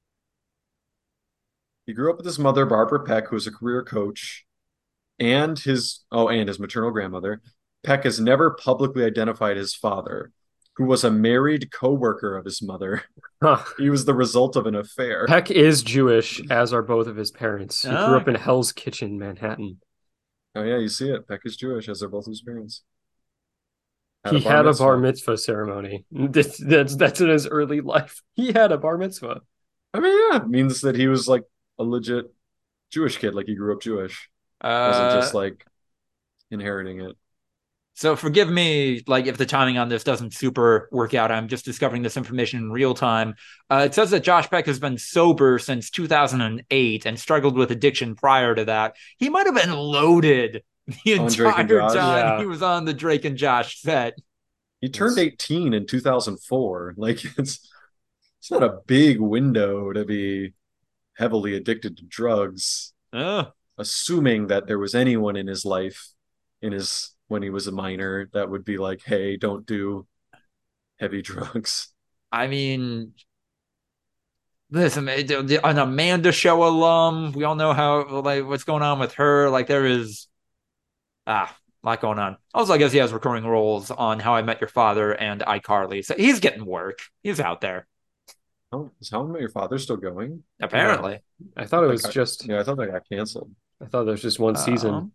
He grew up with his mother, Barbara Peck, who was a career coach, and his oh, and his maternal grandmother. Peck has never publicly identified his father, who was a married co-worker of his mother. huh. He was the result of an affair. Peck is Jewish, as are both of his parents. He Oh. grew up in Hell's Kitchen, Manhattan. Oh yeah, you see it. Peck is Jewish, as are both his parents. He had a bar mitzvah ceremony. That's, that's that's in his early life. He had a bar mitzvah. I mean, yeah, it means that he was like a legit Jewish kid, like he grew up Jewish. Wasn't uh, just like inheriting it. So forgive me, like if the timing on this doesn't super work out. I'm just discovering this information in real time. Uh, it says that Josh Peck has been sober since two thousand eight and struggled with addiction prior to that. He might have been loaded the On Drake and entire Josh? time Yeah. he was on the Drake and Josh set. He turned Yes. eighteen in two thousand four. Like it's it's not a big window to be heavily addicted to drugs, Oh, assuming that there was anyone in his life in his when he was a minor that would be like, hey, don't do heavy drugs. I mean, listen, an Amanda Show alum. We all know how like what's going on with her. Like there is ah. a lot going on. Also, I guess he has recurring roles on How I Met Your Father and iCarly. So he's getting work. He's out there, Oh, is How I Met Your Father still going? apparently. I thought it was Like, I- just. Yeah, I thought that got canceled. I thought there was just one season. Um,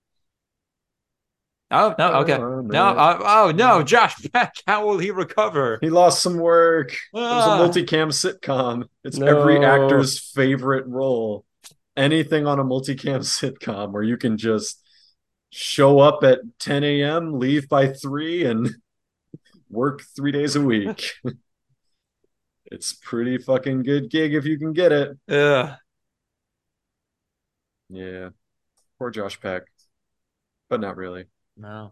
oh, no, okay. Oh, No, uh, oh, no, Josh Peck, how will he recover? He lost some work. It was a Ah. multicam sitcom. It's No. every actor's favorite role. Anything on a multicam sitcom where you can just show up at ten a.m., leave by three, and work three days a week. It's pretty fucking good gig if you can get it. Ugh. Yeah. Poor Josh Peck. But not really. No.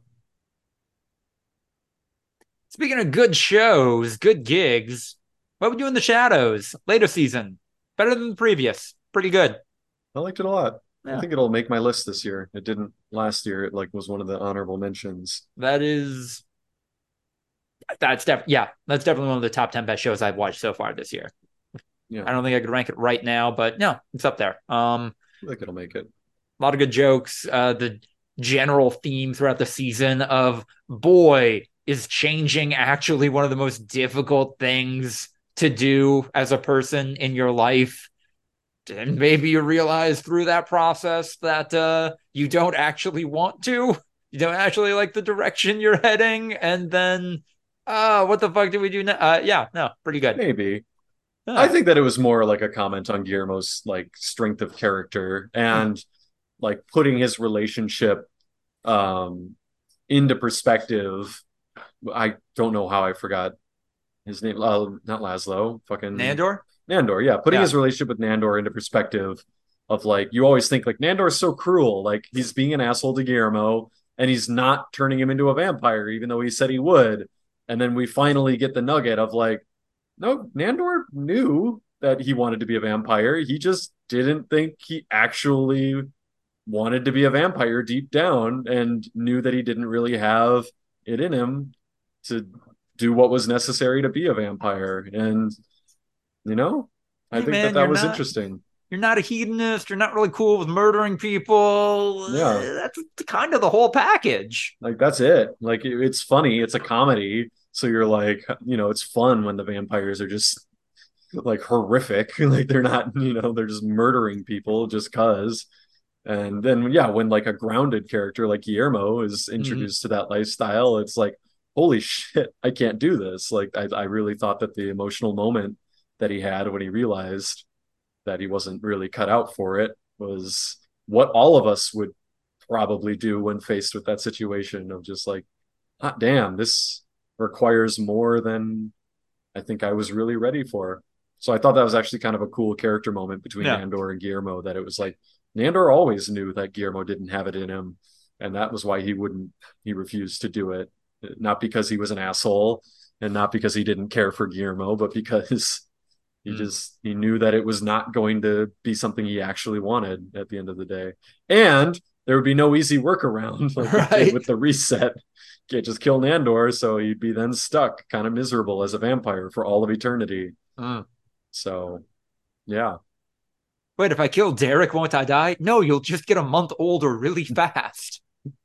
Speaking of good shows, good gigs, what we do in the Shadows? Later season. Better than the previous. Pretty good. I liked it a lot. Yeah. I think it'll make my list this year. It didn't last year. It like was one of the honorable mentions. That is That's definitely, yeah, that's definitely one of the top ten best shows I've watched so far this year. Yeah. I don't think I could rank it right now, but no, it's up there. Um, I think it'll make it. A lot of good jokes. Uh, the general theme throughout the season of boy, is changing actually one of the most difficult things to do as a person in your life. And maybe you realize through that process that uh, you don't actually want to. You don't actually like the direction you're heading. And then, uh, what the fuck do we do now? Uh, yeah, no, pretty good. Maybe. Huh. I think that it was more like a comment on Guillermo's like strength of character and like putting his relationship um into perspective. I don't know how I forgot his name. Uh, not Laszlo, fucking Nandor? Nandor, yeah. Putting Yeah. his relationship with Nandor into perspective of like, you always think like Nandor's so cruel. Like he's being an asshole to Guillermo and he's not turning him into a vampire, even though he said he would. And then we finally get the nugget of like, no, Nandor knew that he wanted to be a vampire. He just didn't think he actually wanted to be a vampire deep down and knew that he didn't really have it in him to do what was necessary to be a vampire. And, you know, I Hey, think man, that that you're was not- interesting. You're not a hedonist. You're not really cool with murdering people. Yeah. Uh, That's kind of the whole package. Like, that's it. Like, it- it's funny. It's a comedy. So you're like, you know, it's fun when the vampires are just like horrific. Like, they're not, you know, they're just murdering people just cause. And then, yeah, when like a grounded character like Guillermo is introduced to that lifestyle, it's like, holy shit, I can't do this. Like, I, I really thought that the emotional moment that he had when he realized that he wasn't really cut out for it was what all of us would probably do when faced with that situation of just like, hot damn, this requires more than I think I was really ready for. So I thought that was actually kind of a cool character moment between Yeah. Nandor and Guillermo, that it was like Nandor always knew that Guillermo didn't have it in him, and that was why he wouldn't he refused to do it. Not because he was an asshole and not because he didn't care for Guillermo, but because he Mm. just he knew that it was not going to be something he actually wanted at the end of the day. And there would be no easy workaround like it did Right. with the reset. Can't just kill Nandor, so he'd be then stuck kind of miserable as a vampire for all of eternity. Mm. So yeah. Wait, if I kill Derek, won't I die? No, you'll just get a month older really fast.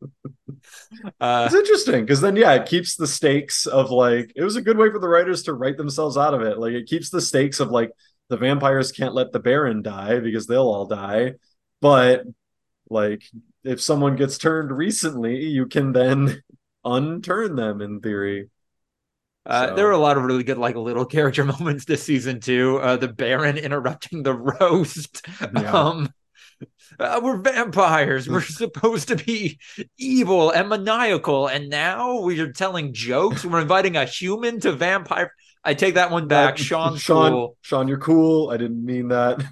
Uh, It's interesting because then yeah, it keeps the stakes of like it was a good way for the writers to write themselves out of it. Like it keeps the stakes of like the vampires can't let the Baron die because they'll all die. But like if someone gets turned recently, you can then unturn them in theory. uh, So- there were a lot of really good, like, little character moments this season too. Uh, the Baron interrupting the roast. Yeah. Um, uh, we're vampires. We're supposed to be evil and maniacal, and now we're telling jokes. We're inviting a human to vampire. I take that one back. That- Sean, Sean, cool. Sean, you're cool. I didn't mean that.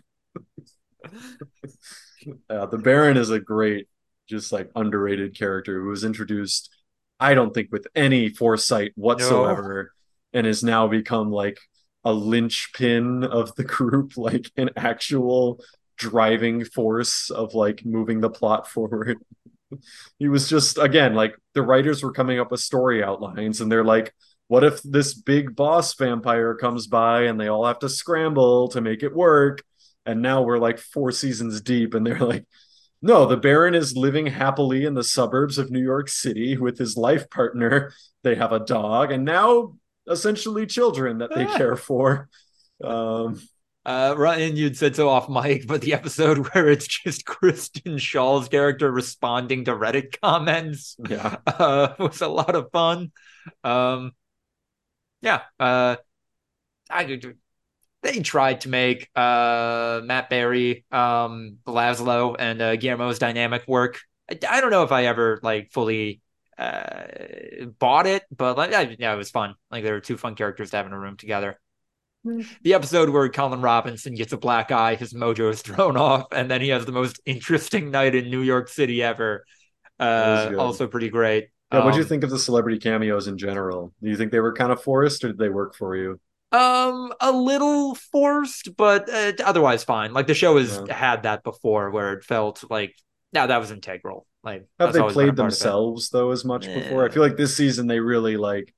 Uh, the Baron is a great, just like underrated character who was introduced, I don't think, with any foresight whatsoever, and has now become like a linchpin of the group, like an actual driving force of like moving the plot forward. He was just, again, like the writers were coming up with story outlines, and they're like, what if this big boss vampire comes by and they all have to scramble to make it work? And now we're like four seasons deep, and they're like, no, the Baron is living happily in the suburbs of New York City with his life partner. They have a dog, and now essentially children that they care for. Um, Uh, Ryan, you'd said so off mic, but the episode where it's just Kristen Shaw's character responding to Reddit comments yeah, uh, was a lot of fun. Um, yeah, uh, I they tried to make uh, Matt Berry, um, Laszlo, and uh, Guillermo's dynamic work. I, I don't know if I ever like fully uh, bought it, but like, I, yeah, it was fun. Like there were two fun characters to have in a room together. The episode where Colin Robinson gets a black eye, his mojo is thrown off, and then he has the most interesting night in New York City ever. Uh, good. also pretty great. yeah. What do you Um, think of the celebrity cameos in general? Do you think they were kind of forced, or did they work for you? Um, a little forced, but uh, otherwise fine. Like the show has Yeah. had that before, where it felt like, yeah, that was integral. Like Have that's they always been a played part of it. themselves though as much before? I Yeah. feel like this season they really like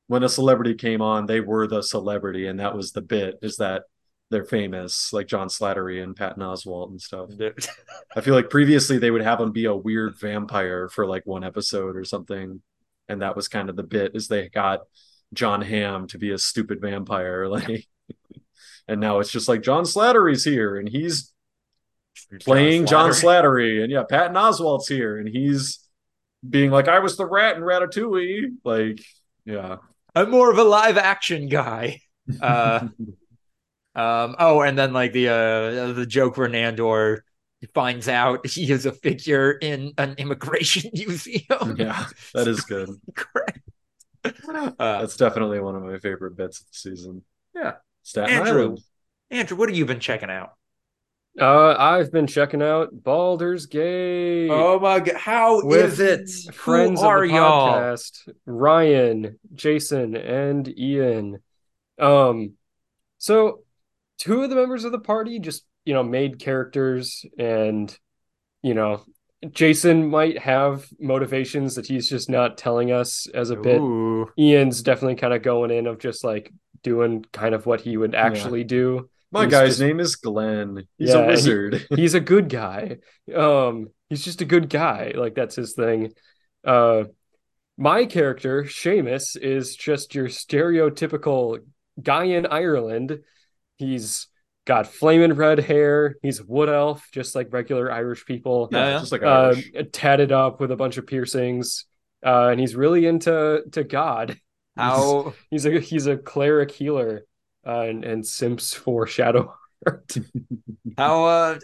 when a celebrity came on, they were the celebrity, and that was the bit, is that they're famous, like John Slattery and Patton Oswalt and stuff. I feel like previously they would have him be a weird vampire for like one episode or something, and that was kind of the bit, is they got John Hamm to be a stupid vampire, like, and now it's just like John Slattery's here and he's playing John Slattery. John Slattery, and yeah, Patton Oswalt's here and he's being like, I was the rat in Ratatouille, like, yeah. I'm more of a live action guy. Uh, um, oh, and then like the uh, the joke where Nandor finds out he is a figure in an immigration museum. Yeah, that is good. Correct. Uh, That's definitely one of my favorite bits of the season. Yeah. Staten Andrew, Island. Andrew, what have you been checking out? Uh, I've been checking out Baldur's Gate. Oh my god, how is it? Friends Who are of the y'all? podcast, Ryan, Jason, and Ian. Um, so two of the members of the party just, you know, made characters, and, you know, Jason might have motivations that he's just not telling us as a Ooh. bit. Ian's definitely kind of going in of just like doing kind of what he would actually yeah. do. My he's guy's just, name is Glenn. He's yeah, a wizard. He, he's a good guy. Um, he's just a good guy. Like, that's his thing. Uh, my character, Seamus, is just your stereotypical guy in Ireland. He's got flaming red hair. He's wood elf, just like regular Irish people. Yeah, yeah. just like Irish. Uh, tatted up with a bunch of piercings. Uh, and he's really into to God. How he's, he's a he's a cleric healer. Uh, and, and simps for Shadow Heart. how uh,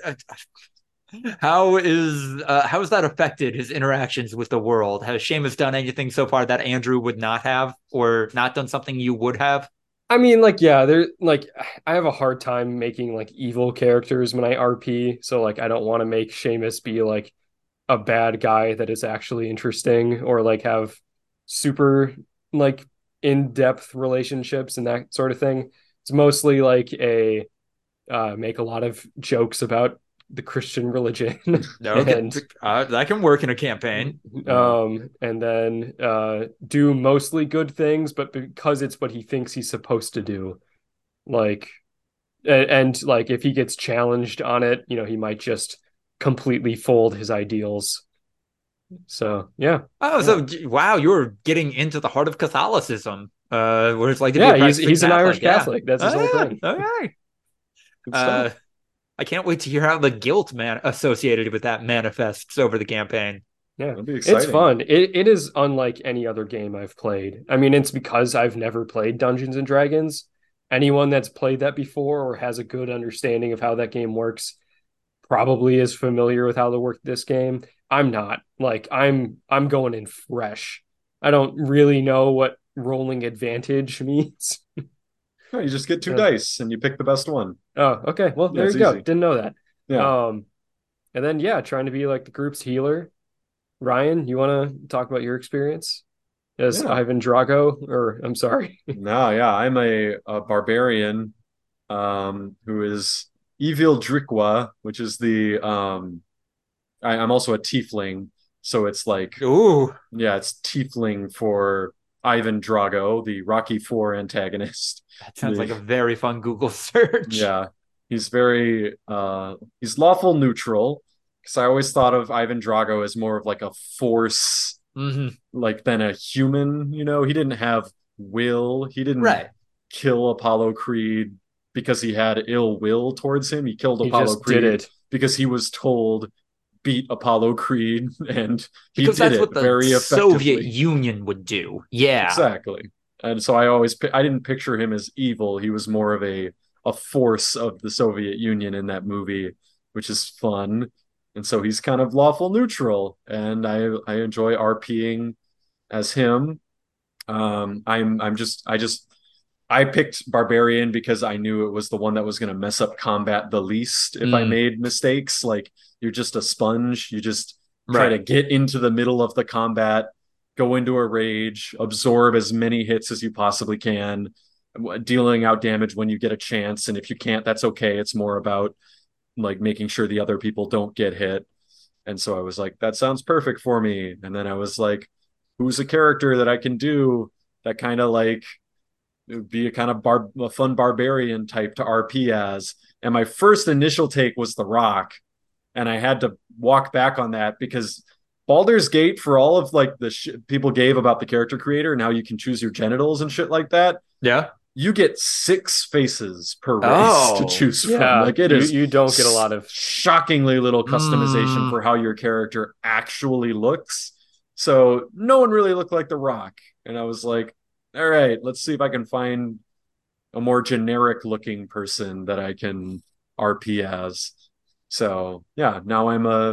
how is uh, how has that affected his interactions with the world? Has Seamus done anything so far that Andrew would not have, or not done something you would have? I mean, like, yeah, there like I have a hard time making like evil characters when I R P, so like I don't want to make Seamus be like a bad guy that is actually interesting, or like have super like in-depth relationships and that sort of thing. It's mostly like a uh, make a lot of jokes about the Christian religion. Okay. and, uh, that can work in a campaign. Um, and then uh, do mostly good things, but because it's what he thinks he's supposed to do. Like, and, and like if he gets challenged on it, you know, he might just completely fold his ideals. So yeah. Oh, so yeah. Wow, you're getting into the heart of Catholicism. Uh, where it's like to yeah, be a he's he's Catholic. an Irish yeah. Catholic. That's his oh, whole yeah. thing. Okay. Uh, I can't wait to hear how the guilt man associated with that manifests over the campaign. Yeah, it's fun. It it is unlike any other game I've played. I mean, it's because I've never played Dungeons and Dragons. Anyone that's played that before or has a good understanding of how that game works probably is familiar with how to work this game. I'm not. Like, I'm I'm going in fresh. I don't really know what rolling advantage means. No, you just get two uh, dice and you pick the best one. Oh, okay. Well, yeah, there you go. Easy. Didn't know that. Yeah. Um, and then yeah, trying to be like the group's healer. Ryan, you want to talk about your experience as yeah. Ivan Drago? Or I'm sorry. No, yeah, I'm a, a barbarian, um, who is Evil Driqua, which is the um, I, I'm also a tiefling, so it's like, ooh, yeah, it's tiefling for Ivan Drago, the Rocky four antagonist. That sounds the, like a very fun Google search. Yeah, he's very uh, he's lawful neutral, because I always thought of Ivan Drago as more of like a force, mm-hmm. like than a human. You know, he didn't have will. He didn't right. kill Apollo Creed because he had ill will towards him. He killed he Apollo just Creed did it. because he was told beat Apollo Creed, and he because did that's it what the very effectively. Soviet Union would do. Yeah, exactly. And so I always I didn't picture him as evil. He was more of a a force of the Soviet Union in that movie, which is fun. And so he's kind of lawful neutral, and I I enjoy RPing as him. Um, I'm I'm just I just I picked Barbarian because I knew it was the one that was going to mess up combat the least if mm. I made mistakes. Like, you're just a sponge. You just try right. to get into the middle of the combat, go into a rage, absorb as many hits as you possibly can, dealing out damage when you get a chance. And if you can't, that's okay. It's more about like making sure the other people don't get hit. And so I was like, that sounds perfect for me. And then I was like, who's a character that I can do that kind of like it would be a kind of bar a fun barbarian type to R P as. And my first initial take was The Rock, and I had to walk back on that because Baldur's Gate, for all of like the shit people gave about the character creator and how you can choose your genitals and shit like that, Yeah. you get six faces per race Oh, to choose from. Yeah, Like it you, is you don't get a lot of shockingly little customization Mm. for how your character actually looks. So no one really looked like The Rock. And I was like, all right, let's see if I can find a more generic looking person that I can R P as. So yeah, now I'm a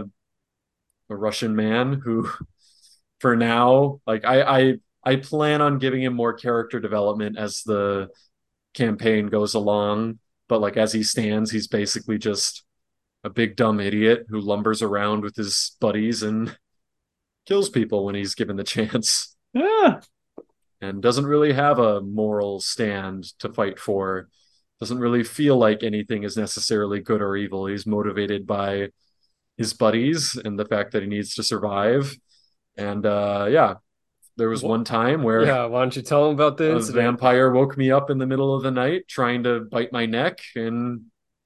a Russian man who for now, like I I I plan on giving him more character development as the campaign goes along, but like as he stands, he's basically just a big dumb idiot who lumbers around with his buddies and kills people when he's given the chance Yeah. and doesn't really have a moral stand to fight for. Doesn't really feel like anything is necessarily good or evil. He's motivated by his buddies and the fact that he needs to survive. And uh yeah, there was one time where yeah. Why don't you tell him about the a incident? vampire woke me up in the middle of the night trying to bite my neck, and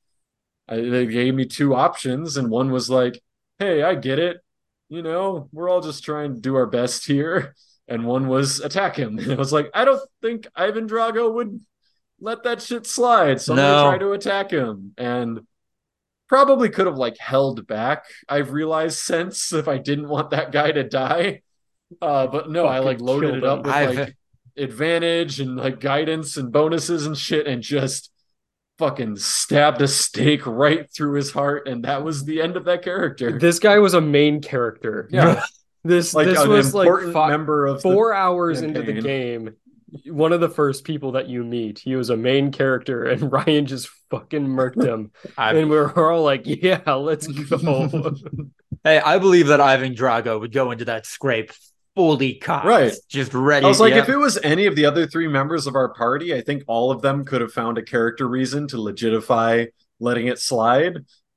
I, they gave me two options, and one was like, hey, I get it, you know, we're all just trying to do our best here, and one was attack him. And I was like, I don't think Ivan Drago would let that shit slide, so I'm No. gonna try to attack him. And probably could have like held back, I've realized since, if I didn't want that guy to die. Uh, but no, I like Fucking loaded killed it up him. with I've- like advantage and like guidance and bonuses and shit, and just fucking stabbed a stake right through his heart, and that was the end of that character. This guy was a main character. Yeah, This like this an was like important fi- member of four the hours into the campaign. game. One of the first people that you meet, he was a main character, and Ryan just fucking murked him. I, And we were all like, "Yeah, let's go." hey, I believe that Ivan Drago would go into that scrape fully cocked, Right. just ready. I was like, yeah. if it was any of the other three members of our party, I think all of them could have found a character reason to legitify letting it slide.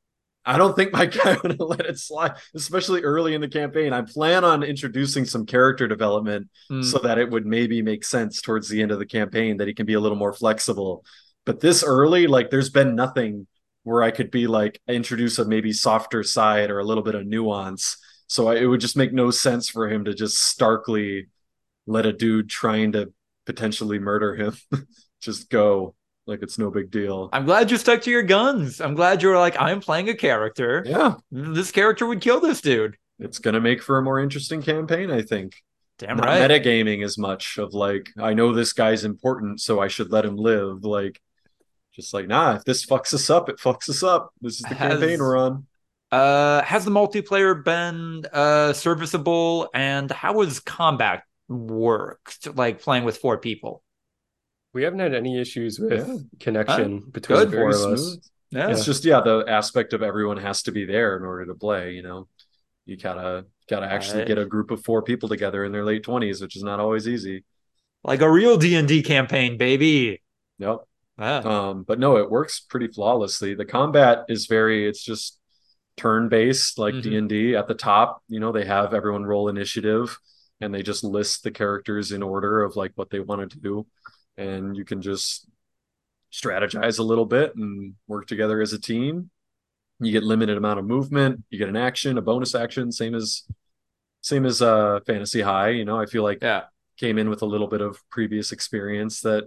I don't think my guy would have let it slide, especially early in the campaign. I plan on introducing some character development Mm. so that it would maybe make sense towards the end of the campaign, that he can be a little more flexible. But this early, like, there's been nothing where I could be like, introduce a maybe softer side or a little bit of nuance. So I, it would just make no sense for him to just starkly let a dude trying to potentially murder him just go. Like it's no big deal. I'm glad you stuck to your guns. I'm glad you were like, I'm playing a character. Yeah, This character would kill this dude. it's gonna make for a more interesting campaign, I think. Damn Not right. metagaming as much of like, I know this guy's important, so I should let him live. Like, just like, nah, if this fucks us up, it fucks us up. This is the Has- campaign we're on. Uh, has the multiplayer been uh serviceable, and how has combat worked? Like playing with four people. We haven't had any issues with Yeah. connection between Good. the four Very of us. smooth. Yeah. It's just, yeah, the aspect of everyone has to be there in order to play, you know. You gotta gotta actually Uh, get a group of four people together in their late twenties, which is not always easy. Like a real D and D campaign, baby. Yep. Yeah. Um, but no, it works pretty flawlessly. The combat is very, it's just turn-based like Mhm. D and D. At the top, you know, they have everyone roll initiative and they just list the characters in order of like what they want to do. And you can just strategize a little bit and work together as a team. You get limited amount of movement, you get an action, a bonus action, same as same as uh Fantasy High, you know. I feel like Yeah. came in with a little bit of previous experience that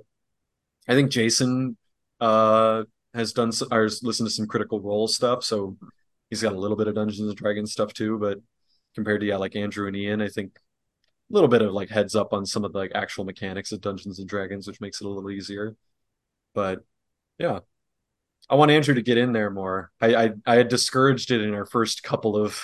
I think Jason uh has done some, or has listened to some Critical Role stuff, so he's got a little bit of Dungeons and Dragons stuff too. But compared to yeah, like Andrew and Ian, I think a little bit of like heads up on some of the like actual mechanics of Dungeons and Dragons, which makes it a little easier. But yeah, I want Andrew to get in there more. I I, I had discouraged it in our first couple of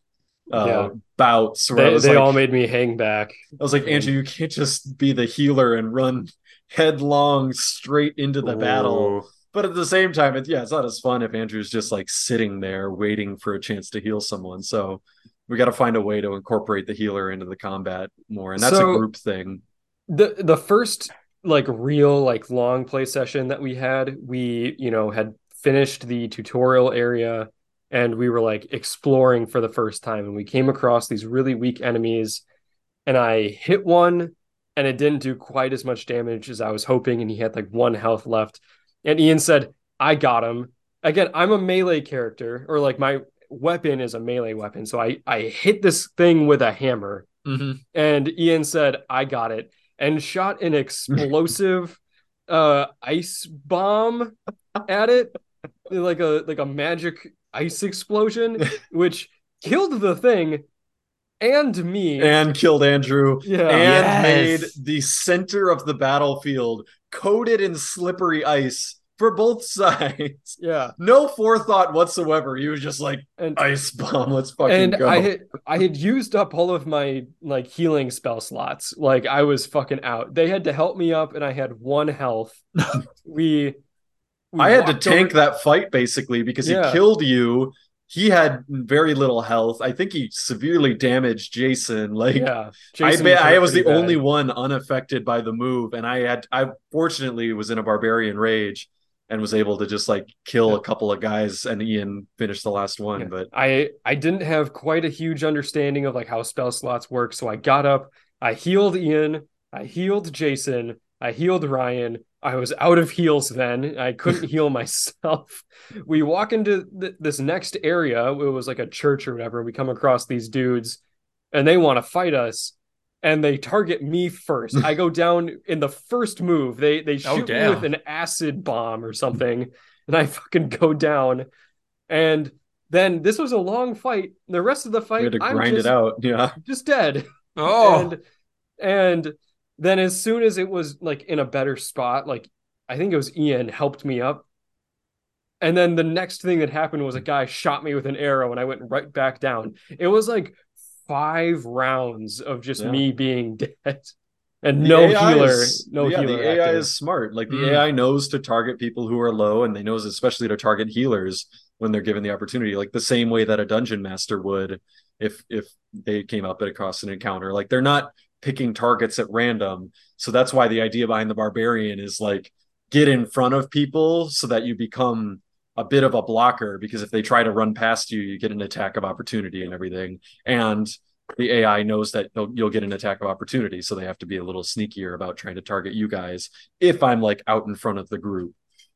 uh Yeah. bouts where I They, was they like, all made me hang back. I was like, Andrew, you can't just be the healer and run headlong straight into the battle. Ooh. But at the same time, it's yeah, it's not as fun if Andrew's just like sitting there waiting for a chance to heal someone. So we got to find a way to incorporate the healer into the combat more, and that's So- a group thing. The the first like real like long play session that we had, we, you know, had finished the tutorial area and we were like exploring for the first time, and we came across these really weak enemies, and I hit one and it didn't do quite as much damage as I was hoping, and he had like one health left. And Ian said, I got him. Again, I'm a melee character, or like my weapon is a melee weapon. So I, I hit this thing with a hammer. Mm-hmm. And Ian said, I got it. And shot an explosive uh, ice bomb at it. Like a like a magic ice explosion, which killed the thing and me. And killed Andrew. Yeah. And Yes. made the center of the battlefield coated in slippery ice for both sides. Yeah. No forethought whatsoever. He was just like, And ice bomb, let's fucking and go. I had I had used up all of my like healing spell slots. Like I was fucking out. They had to help me up, and I had one health. we, we I had to walked tank over- that fight basically because Yeah. he killed you. He had very little health. I think he severely damaged Jason. Like Yeah, I, Jason ba- I hurt was the pretty bad. only one unaffected by the move, and I had I fortunately was in a barbarian rage and was able to just like kill Yeah. a couple of guys, and Ian finished the last one. Yeah. But I I didn't have quite a huge understanding of like how spell slots work, so I got up, I healed Ian, I healed Jason, I healed Ryan. I was out of heals then. I couldn't heal myself. We walk into th- this next area. It was like a church or whatever. We come across these dudes, and they want to fight us, and they target me first. I go down in the first move. They they Oh, shoot me damn. with an acid bomb or something, and I fucking go down. And then this was a long fight. The rest of the we fight, had to I'm grind just, it out. Yeah. just dead. Oh, And and then as soon as it was like in a better spot, like I think it was Ian helped me up. And then the next thing that happened was a guy shot me with an arrow, and I went right back down. It was like five rounds of just Yeah. me being dead. And The no A I healer, is- no yeah, healer. the A I active. is smart. Like the Mm. A I knows to target people who are low, and they knows especially to target healers when they're given the opportunity, like the same way that a dungeon master would if if they came up across an encounter. Like they're not picking targets at random. So that's why the idea behind the barbarian is like get in front of people so that you become a bit of a blocker, because if they try to run past you, you get an attack of opportunity and everything. And the A I knows that you'll get an attack of opportunity, so they have to be a little sneakier about trying to target you guys if I'm like out in front of the group.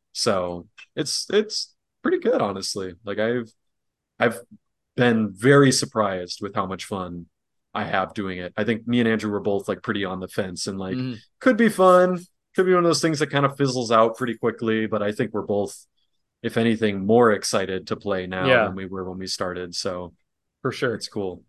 So it's it's pretty good, honestly. Like I've I've been very surprised with how much fun I have doing it. I think me and Andrew were both like pretty on the fence and like Mhm. could be fun, could be one of those things that kind of fizzles out pretty quickly, but I think we're both, if anything, more excited to play now Yeah. than we were when we started. So For sure. it's cool.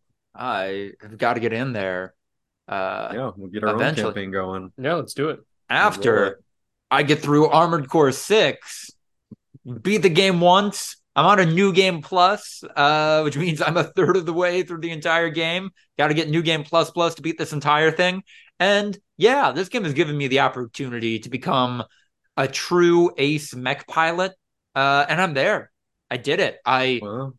I have got to get in there. Uh, Yeah, we'll get our Eventually. own campaign going. Yeah, let's do it. Roll After it. I get through Armored Core six, beat the game once. I'm on a new game plus, uh, which means I'm a third of the way through the entire game. Got to get new game plus plus to beat this entire thing. And yeah, this game has given me the opportunity to become a true ace mech pilot. Uh, and I'm there. I did it. I Well,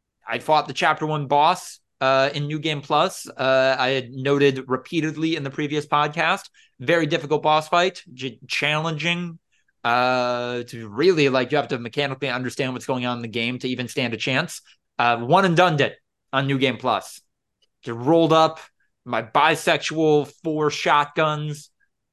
I fought the chapter one boss uh, in New Game Plus. Uh, I had noted repeatedly in the previous podcast, very difficult boss fight, j- challenging. Uh, to really like, you have to mechanically understand what's going on in the game to even stand a chance. Uh, one and done it on New Game Plus. Just rolled up my bisexual four shotguns,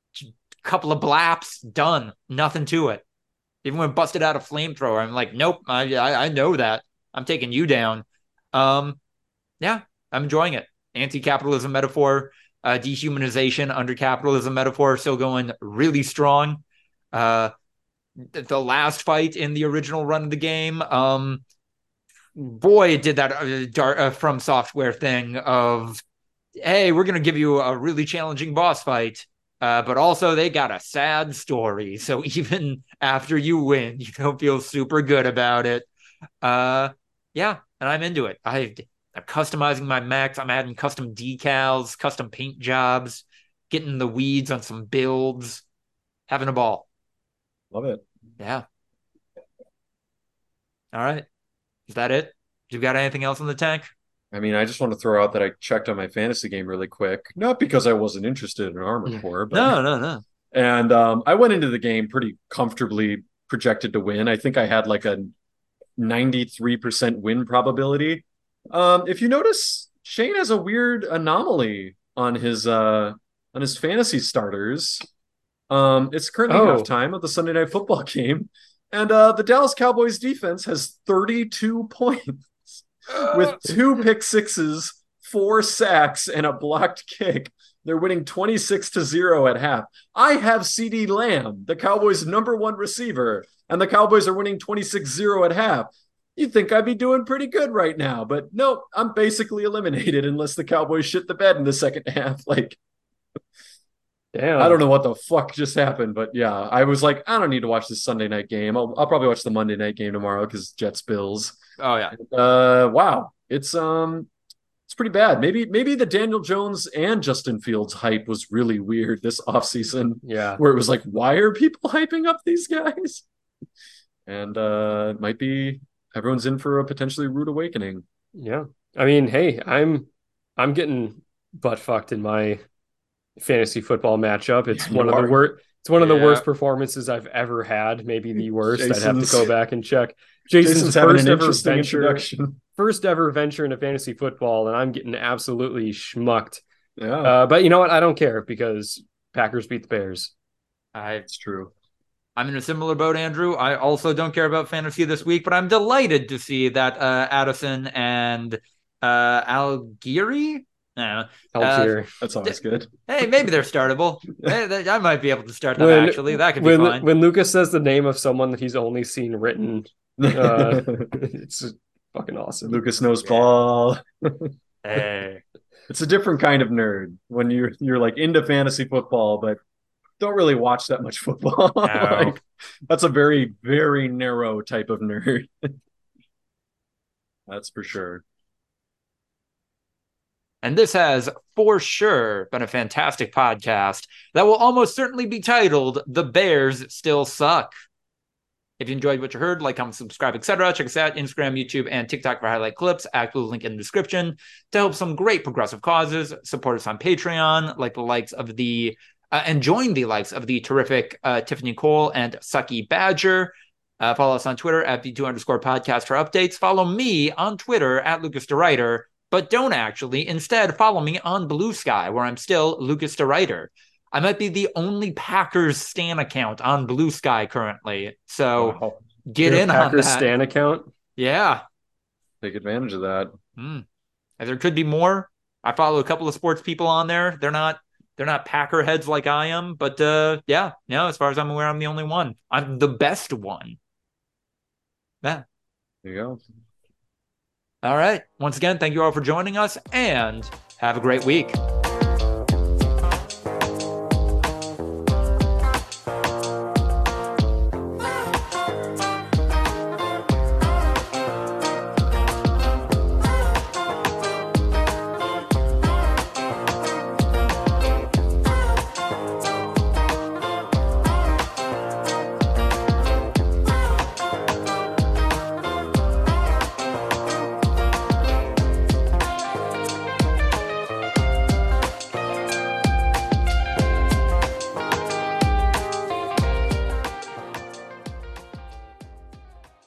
couple of blaps, done. Nothing to it. Even when busted out a flamethrower, I'm like, nope, I, I I know that. I'm taking you down. Um, yeah, I'm enjoying it. Anti-capitalism metaphor, uh, dehumanization under capitalism metaphor, still going really strong. Uh, the last fight in the original run of the game, um, boy, it did that uh, dar- uh, From Software thing of, hey, we're gonna give you a really challenging boss fight. Uh, but also they got a sad story. So even after you win, you don't feel super good about it. Uh, yeah, and I'm into it. I, I'm customizing my mechs. I'm adding custom decals, custom paint jobs, getting in the weeds on some builds, having a ball. love it. Yeah. All right. Is that it? You got anything else in the tank? I mean, I just want to throw out that I checked on my fantasy game really quick, not because I wasn't interested in Armored Core, but No, no, no. and um, I went into the game pretty comfortably projected to win. I think I had like a ninety-three percent win probability. Um, if you notice, Shane has a weird anomaly on his uh on his fantasy starters. Um, it's currently Oh. halftime of the Sunday Night Football game, and uh, the Dallas Cowboys defense has thirty-two points with two pick sixes, four sacks, and a blocked kick. They're winning twenty-six to zero at half. I have CeeDee Lamb, the Cowboys' number one receiver, and the Cowboys are winning twenty-six zero at half. You'd think I'd be doing pretty good right now, but no, I'm basically eliminated unless the Cowboys shit the bed in the second half. Like, Damn. I don't know what the fuck just happened, but yeah, I was like, I don't need to watch this Sunday night game. I'll, I'll probably watch the Monday night game tomorrow because Jets Bills. Oh yeah. Uh, wow, it's um, it's pretty bad. Maybe maybe the Daniel Jones and Justin Fields hype was really weird this offseason, Yeah. where it was like, why are people hyping up these guys? And uh, it might be everyone's in for a potentially rude awakening. Yeah. I mean, hey, I'm I'm getting butt fucked in my fantasy football matchup. It's Yeah, one you of are. the worst it's one of the Yeah. worst performances I've ever had, maybe the worst. I'd have to Jason's- go back and check. Jason's, Jason's having first an ever interesting venture introduction. first ever venture into fantasy football, and I'm getting absolutely schmucked. Yeah, Uh, but you know what? I don't care because Packers beat the Bears. I it's true. I'm in a similar boat, Andrew. I also don't care about fantasy this week, but I'm delighted to see that uh, Addison and uh, Algieri. Uh, Algier. That's always good. hey, maybe they're startable. Hey, they- I might be able to start them When- actually. That could be when fine. when Lucas says the name of someone that he's only seen written, uh, it's just fucking awesome. Lucas knows Yeah. ball. Hey. It's a different kind of nerd when you're you're like into fantasy football, but don't really watch that much football. Like, that's a very, very narrow type of nerd. That's for sure. And this has for sure been a fantastic podcast that will almost certainly be titled The Bears Still Suck. If you enjoyed what you heard, like, comment, subscribe, et cetera. Check us out, Instagram, YouTube, and TikTok for highlight clips. Active link in the description to help some great progressive causes. Support us on Patreon, like the likes of the, uh, and join the likes of the terrific uh, Tiffany Cole and Sucky Badger. Uh, follow us on Twitter at V two underscore podcast for updates. Follow me on Twitter at Lucas DeRuyter, but don't actually. Instead, follow me on Blue Sky, where I'm still Lucas DeRuyter. I might be the only Packers Stan account on Blue Sky currently. So Wow. get Your in on Packers that. Stan account. Yeah. Take advantage of that. Hmm. And there could be more. I follow a couple of sports people on there. They're not they're not Packer heads like I am, but uh yeah, no, as far as I'm aware, I'm the only one. I'm the best one. Yeah. There you go. All right. Once again, thank you all for joining us and have a great week.